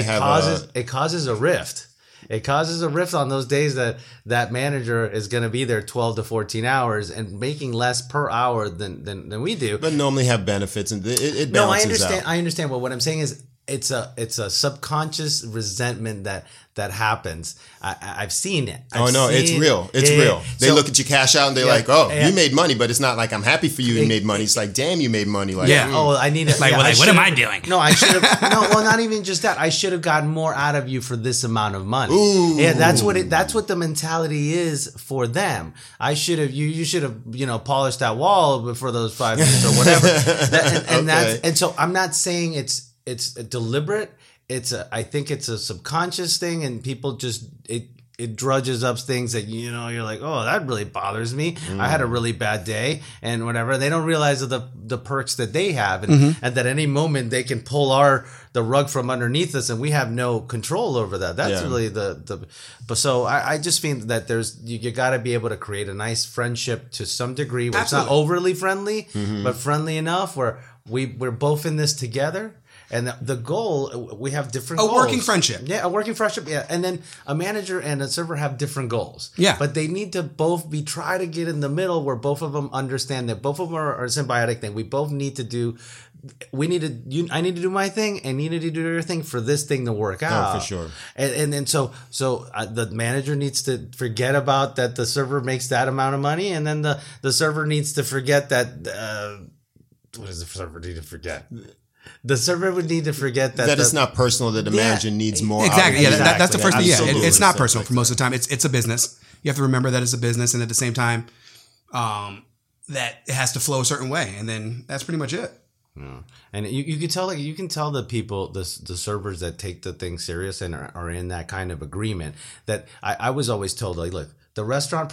it causes a rift. It causes a rift on those days that manager is going to be there 12 to 14 hours and making less per hour than we do. But normally have benefits, and it balances out. I understand. But what I'm saying is, it's a subconscious resentment that happens. I've seen it. It's real. It's real. They look at you cash out and they're like, "Oh, you made money," but it's not like I'm happy for you made money. It's like, "Damn, you made money." Like, Oh, I need it. Like, what am I doing? No, I should have. No, well, not even just that. I should have gotten more out of you for this amount of money. Ooh. Yeah, that's what the mentality is for them. I should have. You should have. Polished that wall for those 5 minutes or whatever. And so I'm not saying it's deliberate. I think it's a subconscious thing, and people just it drudges up things that you're like, oh, that really bothers me. I had a really bad day and whatever. They don't realize the perks that they have, and at any moment they can pull the rug from underneath us, and we have no control over that. That's really but so I just think that you got to be able to create a nice friendship to some degree where it's not overly friendly, but friendly enough where we're both in this together. And the goal, we have different goals. A working friendship. Yeah, a working friendship. Yeah. And then a manager and a server have different goals. Yeah. But they need to both try to get in the middle where both of them understand that both of them are a symbiotic thing. We both need to I need to do my thing and you need to do your thing for this thing to work out. Oh, for sure. And so the manager needs to forget about that the server makes that amount of money. And then the server needs to forget that, what does the server need to forget? The server would need to forget that it's not personal. That the manager needs more. Exactly. Yeah, that's the first thing. Yeah, it's not personal for most of the time. It's a business. You have to remember that it's a business, and at the same time, that it has to flow a certain way, and then that's pretty much it. Yeah. And you can tell, the people, the servers that take the thing serious and are in that kind of agreement. That I was always told, like, look, the restaurant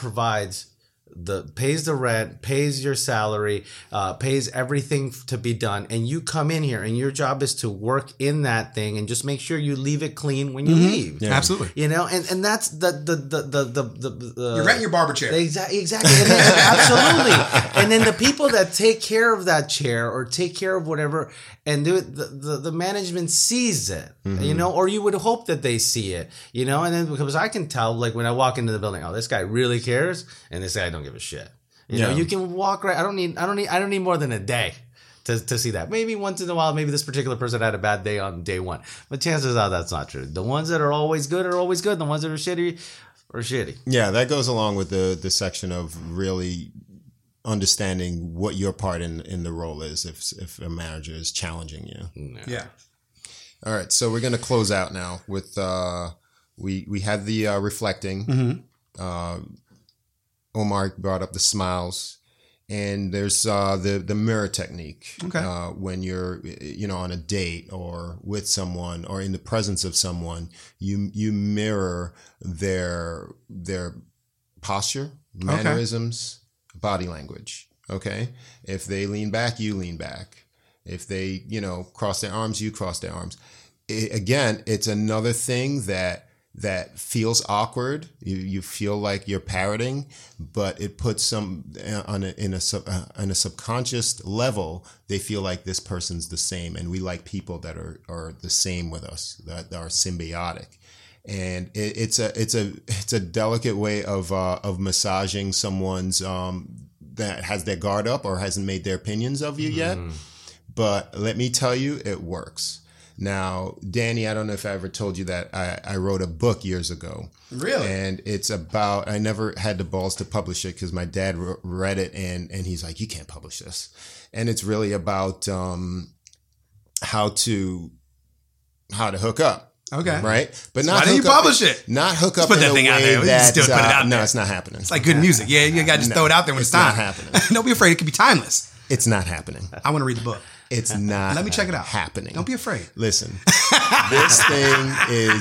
pays the rent, pays your salary, pays everything to be done, and you come in here and your job is to work in that thing and just make sure you leave it clean when you leave. Yeah. Absolutely. And that's the you're renting your barber chair. Exactly. And then, absolutely. And then the people that take care of that chair or take care of whatever and do it, the management sees it, or you would hope that they see it, and then because I can tell, like when I walk into the building, oh, this guy really cares, and this guy don't give a shit. You can walk right. I don't need more than a day to see that. Maybe once in a while, maybe this particular person had a bad day on day one, but chances are that's not true. The ones that are always good are always good. The ones that are shitty are shitty. Yeah, that goes along with the section of really understanding what your part in the role is if a manager is challenging you. Yeah. All right, so we're going to close out now with we had the reflecting. Omar brought up the smiles, and there's the mirror technique. Okay. When you're on a date or with someone or in the presence of someone, you mirror their posture, mannerisms, body language. Okay. If they lean back, you lean back. If they, cross their arms, you cross their arms. Again, it's another thing that feels awkward. You feel like you're parroting, but it puts some on a subconscious level. They feel like this person's the same, and we like people that are the same with us, that are symbiotic. And it's a delicate way of massaging someone's that has their guard up or hasn't made their opinions of you yet. But let me tell you, it works. Now, Danny, I don't know if I ever told you that I wrote a book years ago. Really? And it's about, I never had the balls to publish it because my dad read it and he's like, you can't publish this. And it's really about how to hook up. Okay. Right? But so not why didn't you publish it? Not hook up in a way that... Still put it out there. No, it's not happening. It's like good music. Yeah, you got to just throw it out there when it's time. It's not happening. Don't be afraid. It could be timeless. It's not happening. I want to read the book. It's not. Let me check it out. Happening. Don't be afraid. Listen, this thing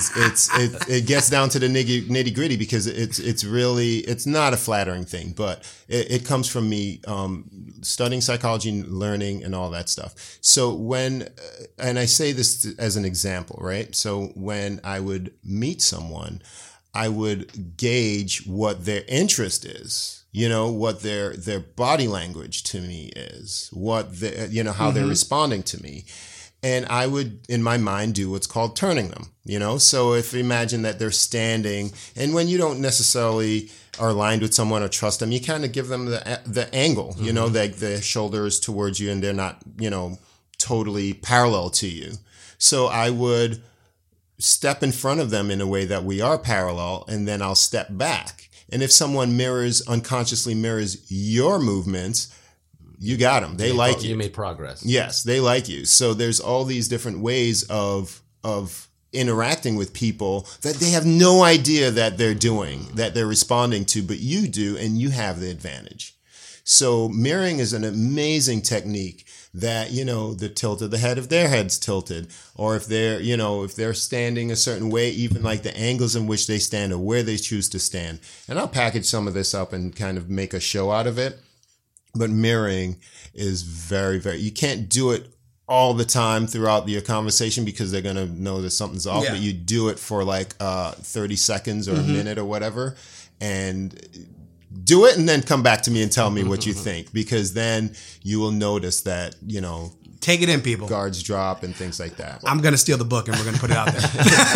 it gets down to the nitty gritty because it's not a flattering thing, but it comes from me studying psychology, learning, and all that stuff. So and I say this as an example, right? So when I would meet someone, I would gauge what their interest is. What their body language to me is, what how they're responding to me. And I would, in my mind, do what's called turning them, So if imagine that they're standing, and when you don't necessarily are aligned with someone or trust them, you kind of give them the angle, like the shoulders towards you and they're not, totally parallel to you. So I would step in front of them in a way that we are parallel, and then I'll step back. And if someone unconsciously mirrors your movements, you got them. They like you. You made progress. Yes, they like you. So there's all these different ways of interacting with people that they have no idea that they're doing, that they're responding to, but you do, and you have the advantage. So mirroring is an amazing technique that, the tilt of the head, if their head's tilted, or if they're standing a certain way, even like the angles in which they stand or where they choose to stand. And I'll package some of this up and kind of make a show out of it. But mirroring is very, very, you can't do it all the time throughout your conversation because they're going to know that something's off, but you do it for like 30 seconds or a minute or whatever. And do it and then come back to me and tell me what you think, because then you will notice that, take it in, people. Guards drop and things like that. I'm going to steal the book and we're going to put it out there.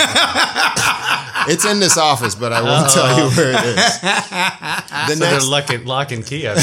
It's in this office, but I won't tell you where it is. They're lock and key.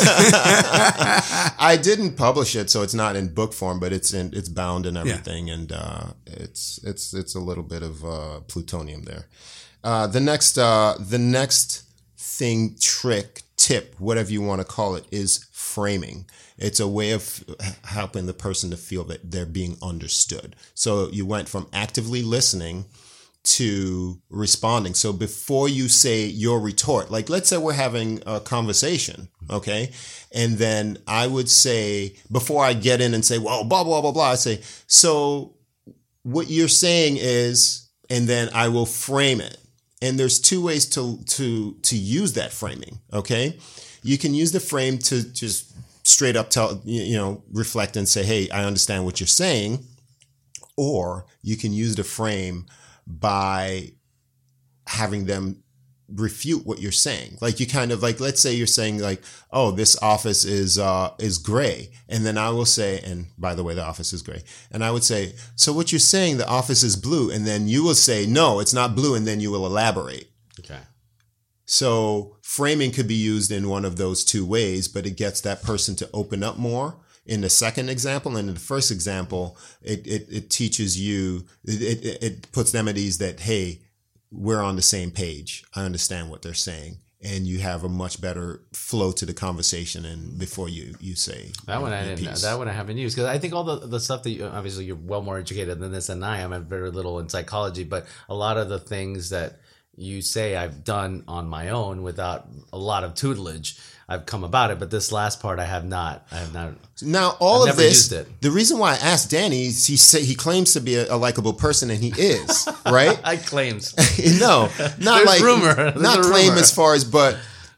I didn't publish it, so it's not in book form, but it's bound and everything, and it's a little bit of plutonium there. The next thing, trick, tip, whatever you want to call it, is framing. It's a way of helping the person to feel that they're being understood. So you went from actively listening to responding. So before you say your retort, like let's say we're having a conversation, okay? And then I would say, before I get in and say, well, blah, blah, blah, blah, I say, so what you're saying is, and then I will frame it. And there's two ways to use that framing, okay? You can use the frame to just straight up reflect and say, hey, I understand what you're saying. Or you can use the frame by having them refute what you're saying. Like you kind of like, let's say you're saying like, oh, this office is gray. And then I will say, and by the way, the office is gray. And I would say, so what you're saying, the office is blue. And then you will say, no, it's not blue. And then you will elaborate. Okay. So framing could be used in one of those two ways, but it gets that person to open up more. In the second example, and in the first example, it teaches you, it puts them at ease that, hey, we're on the same page. I understand what they're saying. And you have a much better flow to the conversation. And before you say that one, I haven't used, because I think all the stuff that obviously you're well more educated than this than I am. I'm very little in psychology, but a lot of the things that you say I've done on my own without a lot of tutelage. I've come about it, but this last part I have not. Now, all of this, the reason why I asked Danny is he claims to be a likable person, and he is, right? I claims. No, not like rumor. Not claim as far as, but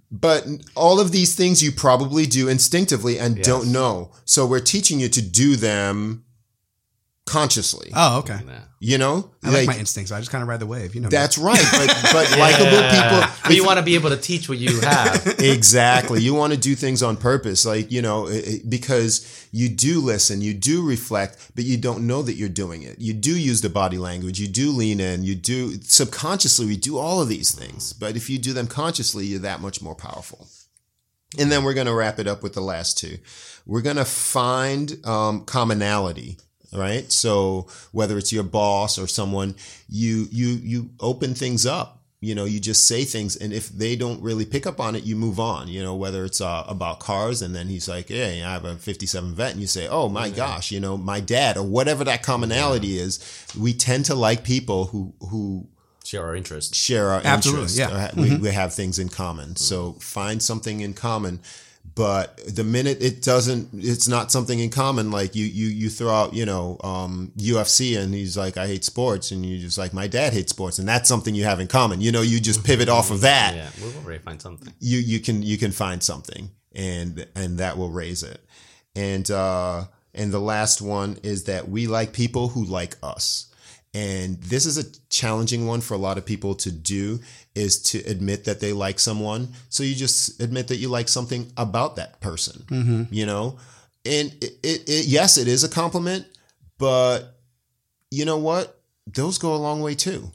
But all of these things you probably do instinctively and don't know. So we're teaching you to do them consciously. Oh, okay. You know? I like my instincts. I just kind of ride the wave. You know. That's right. But likable people. But you want to be able to teach what you have. Exactly. You want to do things on purpose. Like, you know, because you do listen, you do reflect, but you don't know that you're doing it. You do use the body language. You do lean in. You do subconsciously, we do all of these things. But if you do them consciously, you're that much more powerful. And then we're going to wrap it up with the last two. We're going to find commonality. Right. So whether it's your boss or someone, you open things up, you know, you just say things. And if they don't really pick up on it, you move on, you know, whether it's about cars. And then he's like, hey, I have a 57 Vet. And you say, oh, my gosh, you know, my dad or whatever that commonality is. We tend to like people who share our interests. Absolutely, yeah. We have things in common. So find something in common. But the minute it's not something in common, like you throw out, you know, UFC and he's like, I hate sports. And you're just like, my dad hates sports. And that's something you have in common. You know, you just pivot off of that. Yeah, we'll already find something. You can find something and that will raise it. And the last one is that we like people who like us. And this is a challenging one for a lot of people to do, is to admit that they like someone. So you just admit that you like something about that person, you know, and yes, it is a compliment, but you know what? Those go a long way too.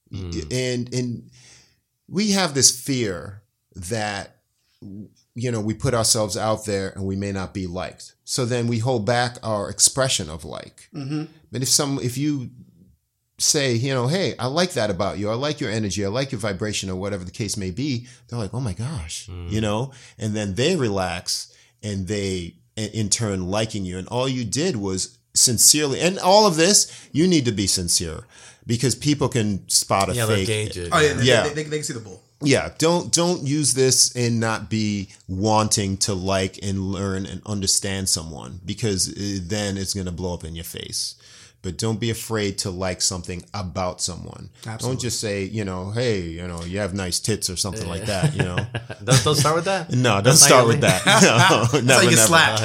And we have this fear that, you know, we put ourselves out there and we may not be liked. So then we hold back our expression of like. But if you say, you know, hey, I like that about you. I like your energy. I like your vibration or whatever the case may be. They're like, oh my gosh, you know, and then they relax and they in turn liking you. And all you did was sincerely, and all of this, you need to be sincere because people can spot a fake. Gauge it. Oh yeah. They can see the bull. Yeah. Don't use this and not be wanting to like and learn and understand someone, because then it's going to blow up in your face. But don't be afraid to like something about someone. Absolutely. Don't just say, you know, hey, you know, you have nice tits or something like that, you know. Don't start with that? No, don't start with that. No, never, never. Slapped.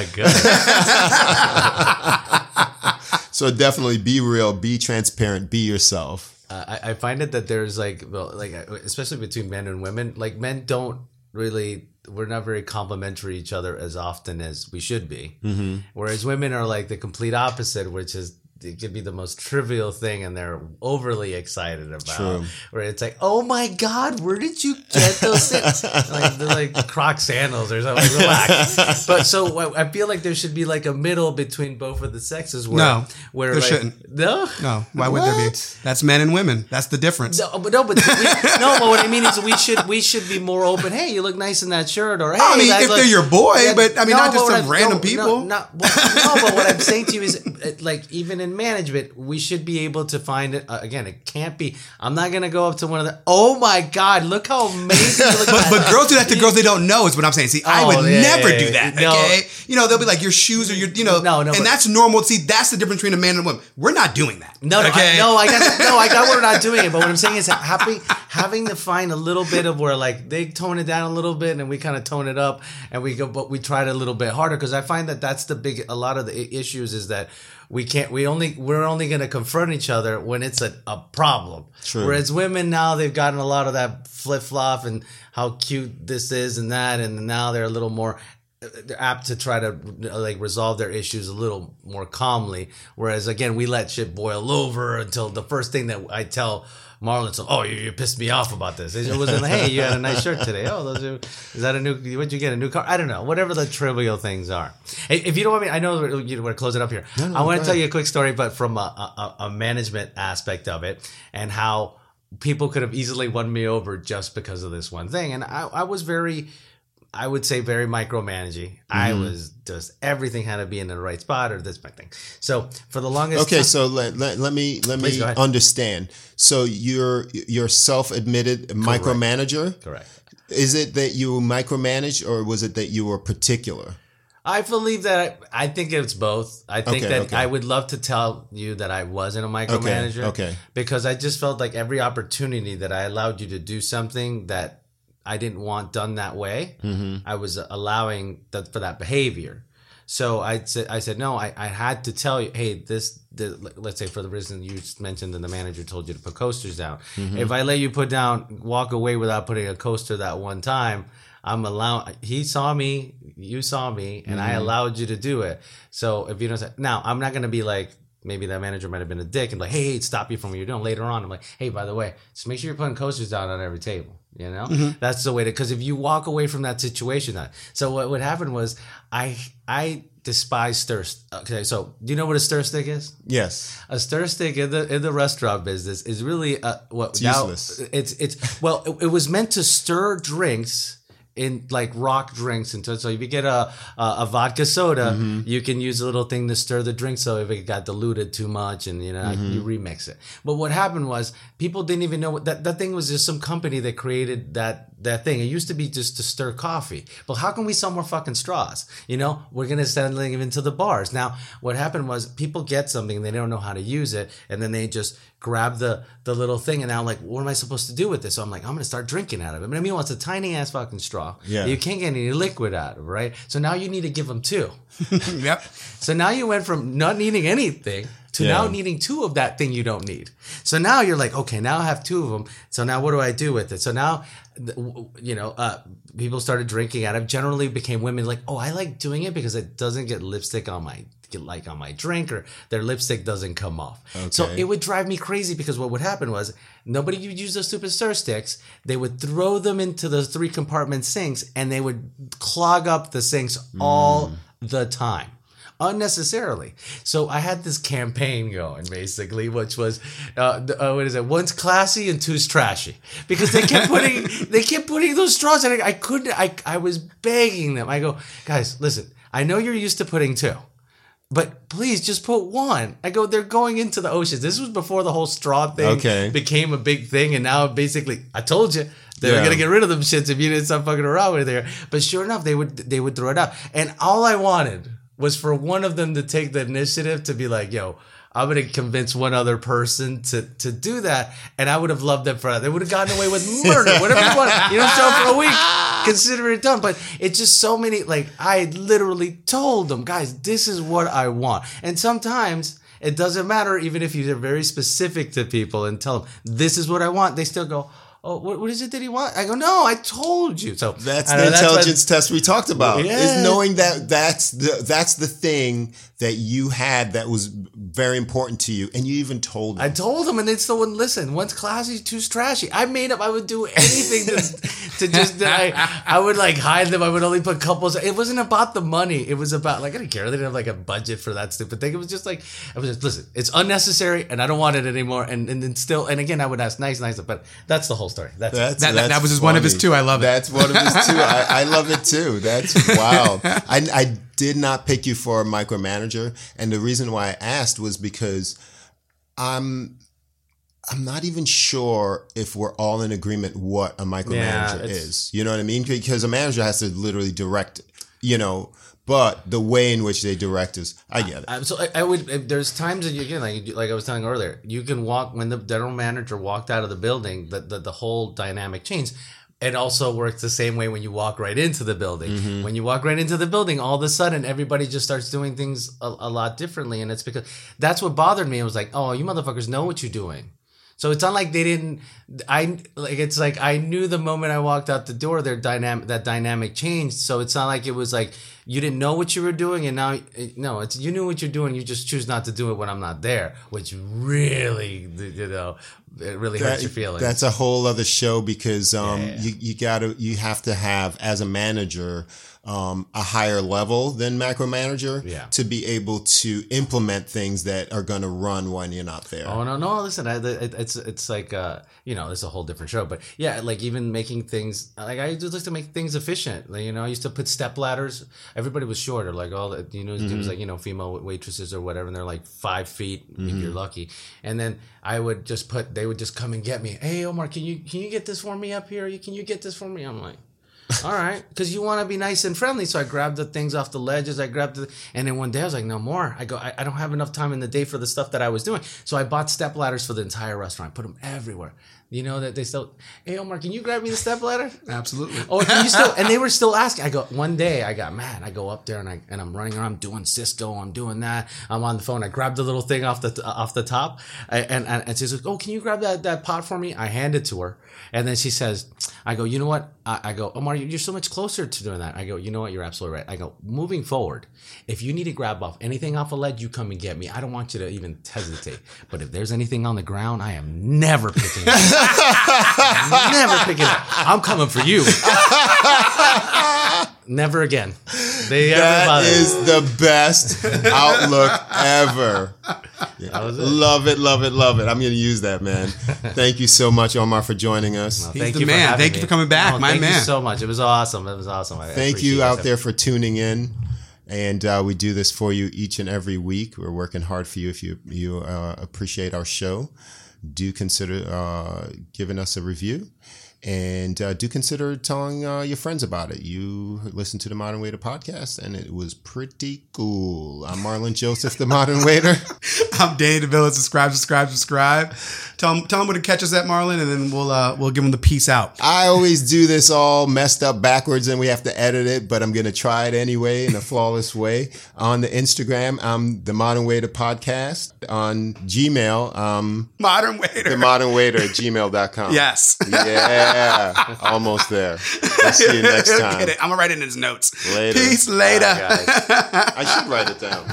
Oh, So definitely be real, be transparent, be yourself. I find it that there's especially between men and women, like men don't really, we're not very complimentary each other as often as we should be. Whereas women are like the complete opposite, which is, it could be the most trivial thing and they're overly excited about. True. Where it's like, oh my God, where did you get those things? They're like Croc sandals or something. Relax. But so I feel like there should be like a middle between both of the sexes. Where there shouldn't. No? Why would there be? That's men and women. That's the difference. But what I mean is we should be more open. Hey, you look nice in that shirt. Or hey, I mean, if they're your boy, but I mean, not just some random people. But what I'm saying to you is, like, even in management, we should be able to find it. Again, it can't be. I'm not gonna go up to one of the. Oh my God! Look how amazing you look. but girls do that to girls they don't know. Is what I'm saying. See, I would never do that. Okay, you know they'll be like your shoes or your, you know, and that's normal. See, that's the difference between a man and a woman. We're not doing that. I got we're not doing it. But what I'm saying is having to find a little bit of where like they tone it down a little bit and we kind of tone it up and we go, but we try it a little bit harder, because I find that that's a lot of the issues is that. We're only going to confront each other when it's a problem. True. Whereas women now, they've gotten a lot of that flip flop and how cute this is and that, and now they're a little more, they're apt to try to like resolve their issues a little more calmly. Whereas again, we let shit boil over until the first thing that I tell Marlon, so, oh, you pissed me off about this. It wasn't like, hey, you had a nice shirt today. Oh, is that a new, what'd you get, a new car? I don't know. Whatever the trivial things are. Hey, if you don't want me, I know you want to close it up here. I want to tell you a quick story, but from a management aspect of it and how people could have easily won me over just because of this one thing. And I was very, I would say very micromanaging. I was just, everything had to be in the right spot or this thing. So for the longest time. So let me understand. So you're self-admitted micromanager? Correct. Is it that you micromanage, or was it that you were particular? I believe that I think it's both. I think I would love to tell you that I wasn't a micromanager. Okay. Because I just felt like every opportunity that I allowed you to do something that I didn't want done that way. I was allowing for that behavior. So I said, no, I had to tell you, hey, let's say for the reason you mentioned and the manager told you to put coasters down. If I let you walk away without putting a coaster that one time, he saw me, you saw me, and I allowed you to do it. So if you don't say, now I'm not going to be like, maybe that manager might have been a dick and like, hey, stop you from what you're doing. Later on, I'm like, hey, by the way, just make sure you're putting coasters down on every table. You know, that's the way because if you walk away from that situation, so what would happen was I despise stir. Okay, so do you know what a stir stick is? Yes, a stir stick in the restaurant business is really it's useless. It was meant to stir drinks in like rock drinks into it. So if you get a vodka soda, you can use a little thing to stir the drink. So if it got diluted too much and you remix it. But what happened was people didn't even know that thing was just some company that created that thing. It used to be just to stir coffee. But how can we sell more fucking straws? You know, we're going to send them into the bars. Now, what happened was people get something, they don't know how to use it. And then they just grab the little thing and now like, what am I supposed to do with this? So I'm like, I'm going to start drinking out of it. But I mean, it's a tiny ass fucking straw. Yeah. You can't get any liquid out of it, right? So now you need to give them two. Yep. So now you went from not needing anything to now needing two of that thing you don't need. So now you're like, okay, now I have two of them. So now what do I do with it? So now, people started drinking out of it. Generally became women like, oh, I like doing it because it doesn't get lipstick on my drink or their lipstick doesn't come off. Okay. So it would drive me crazy because what would happen was nobody would use those stupid stir sticks. They would throw them into those 3 compartment sinks and they would clog up the sinks all the time. Unnecessarily. So I had this campaign going basically, which was one's classy and two's trashy because they kept putting those straws in. I was begging them. I go, guys, listen, I know you're used to putting 2. But please just put 1. I go, they're going into the oceans. This was before the whole straw thing became a big thing. And now basically, I told you, they were going to get rid of them shits if you didn't stop fucking around with it. But sure enough, they would throw it out. And all I wanted was for one of them to take the initiative to be like, yo, I'm going to convince one other person to do that. And I would have loved them for that. They would have gotten away with murder, whatever you want. You know, so for a week, consider it done. But it's just so many, like, I literally told them, guys, this is what I want. And sometimes it doesn't matter, even if you're very specific to people and tell them, this is what I want. They still go, oh, what is it that he wants? I go, no, I told you. So that's the intelligence test we talked about. Yeah. Is knowing that that's the thing that you had that was very important to you, and you even told them. I told them, and they still wouldn't listen. One's classy, two's trashy. I made up. I would do anything to just. I would like hide them. I would only put couples. It wasn't about the money. It was about like I didn't care. They didn't have like a budget for that stupid thing. It was just like listen. It's unnecessary, and I don't want it anymore. And then still, and again, I would ask nice, but that's the whole story. That was just one of his 2. I love it. That's one of his 2. I love it too. That's wild. I did not pick you for a micromanager, and the reason why I asked was because I'm not even sure if we're all in agreement what a micromanager is. You know what I mean? Because a manager has to literally direct, but the way in which they direct is, I get it. So I would, there's times that you can, like I was telling earlier, you can walk, when the general manager walked out of the building, the whole dynamic changed. It also works the same way when you walk right into the building. Mm-hmm. When you walk right into the building, all of a sudden, everybody just starts doing things a lot differently. And it's because that's what bothered me. It was like, oh, you motherfuckers know what you're doing. So it's not like they didn't. It's like I knew the moment I walked out the door, that dynamic changed. So it's not like it was like you didn't know what you were doing, and now no, it's you knew what you're doing. You just choose not to do it when I'm not there, which really, it really hurts your feelings. That's a whole other show because you have to have, as a manager, a higher level than macromanager to be able to implement things that are going to run when you're not there. Oh no! Listen, it's like it's a whole different show. But yeah, like even making things like I just like to make things efficient. Like, I used to put step ladders. Everybody was shorter, like all the it was like female waitresses or whatever, and they're like 5 feet if you're lucky. And then I would just they would just come and get me. Hey Omar, can you get this for me up here? Can you get this for me? I'm like, all right, because you want to be nice and friendly. So I grabbed the things off the ledges. And then one day I was like, no more. I go, I don't have enough time in the day for the stuff that I was doing. So I bought step ladders for the entire restaurant. Put them everywhere. You know that they still, hey Omar, can you grab me the step ladder? Absolutely. Oh, can you still? And they were still asking. I go, one day I got mad. I go up there and I'm running around. I'm doing Cisco. I'm doing that. I'm on the phone. I grabbed the little thing off the top, and she's like, oh, can you grab that pot for me? I hand it to her, and then she says, I go, you know what? I go, Omar, you're so much closer to doing that. I go, you know what? You're absolutely right. I go, moving forward, if you need to grab anything off a ledge, you come and get me. I don't want you to even hesitate. But if there's anything on the ground, I am never picking it up. Never picking it up. I'm coming for you. Never again. That is the best outlook ever. Yeah. Love it. I'm going to use that, man. Thank you so much, Omar, for joining us. He's the man. Thank you for coming back, my man. Thank you so much. It was awesome. Thank you out there for tuning in. And we do this for you each and every week. We're working hard for you. If you appreciate our show, do consider giving us a review. And do consider telling your friends about it. You listened to the Modern Waiter podcast, and it was pretty cool. I'm Marlon Joseph, the Modern Waiter. I'm Danny DeVilla. Subscribe. Tell them where to catch us at, Marlon, and then we'll give them the peace out. I always do this all messed up backwards, and we have to edit it, but I'm going to try it anyway in a flawless way. On the Instagram, I'm the Modern Waiter podcast. On Gmail, Modern Waiter. The Modern Waiter at gmail.com. Yes. Yeah. Almost there. I'll see you next time. Get it. I'm going to write it in his notes. Later. Peace later. Right, I should write it down.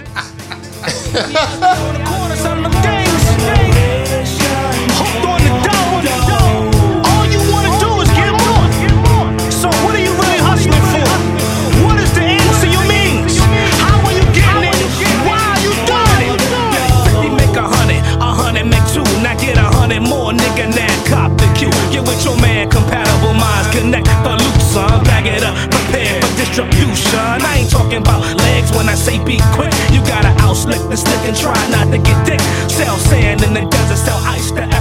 Hooked on the dough. All you want to do is get more. So what are you really hustling for? What is the end to your means? How are you getting it? Why are you doing it? 50 make 100 make 2. Now get 100 more, nigga. Now cop the cue. Get with your man, compatible minds connect the loop, son. Bag it up, prepare for distribution. I ain't talking about legs when I say be quick. You gotta outslick the stick and try not to get dick. Sell sand in the desert, sell ice to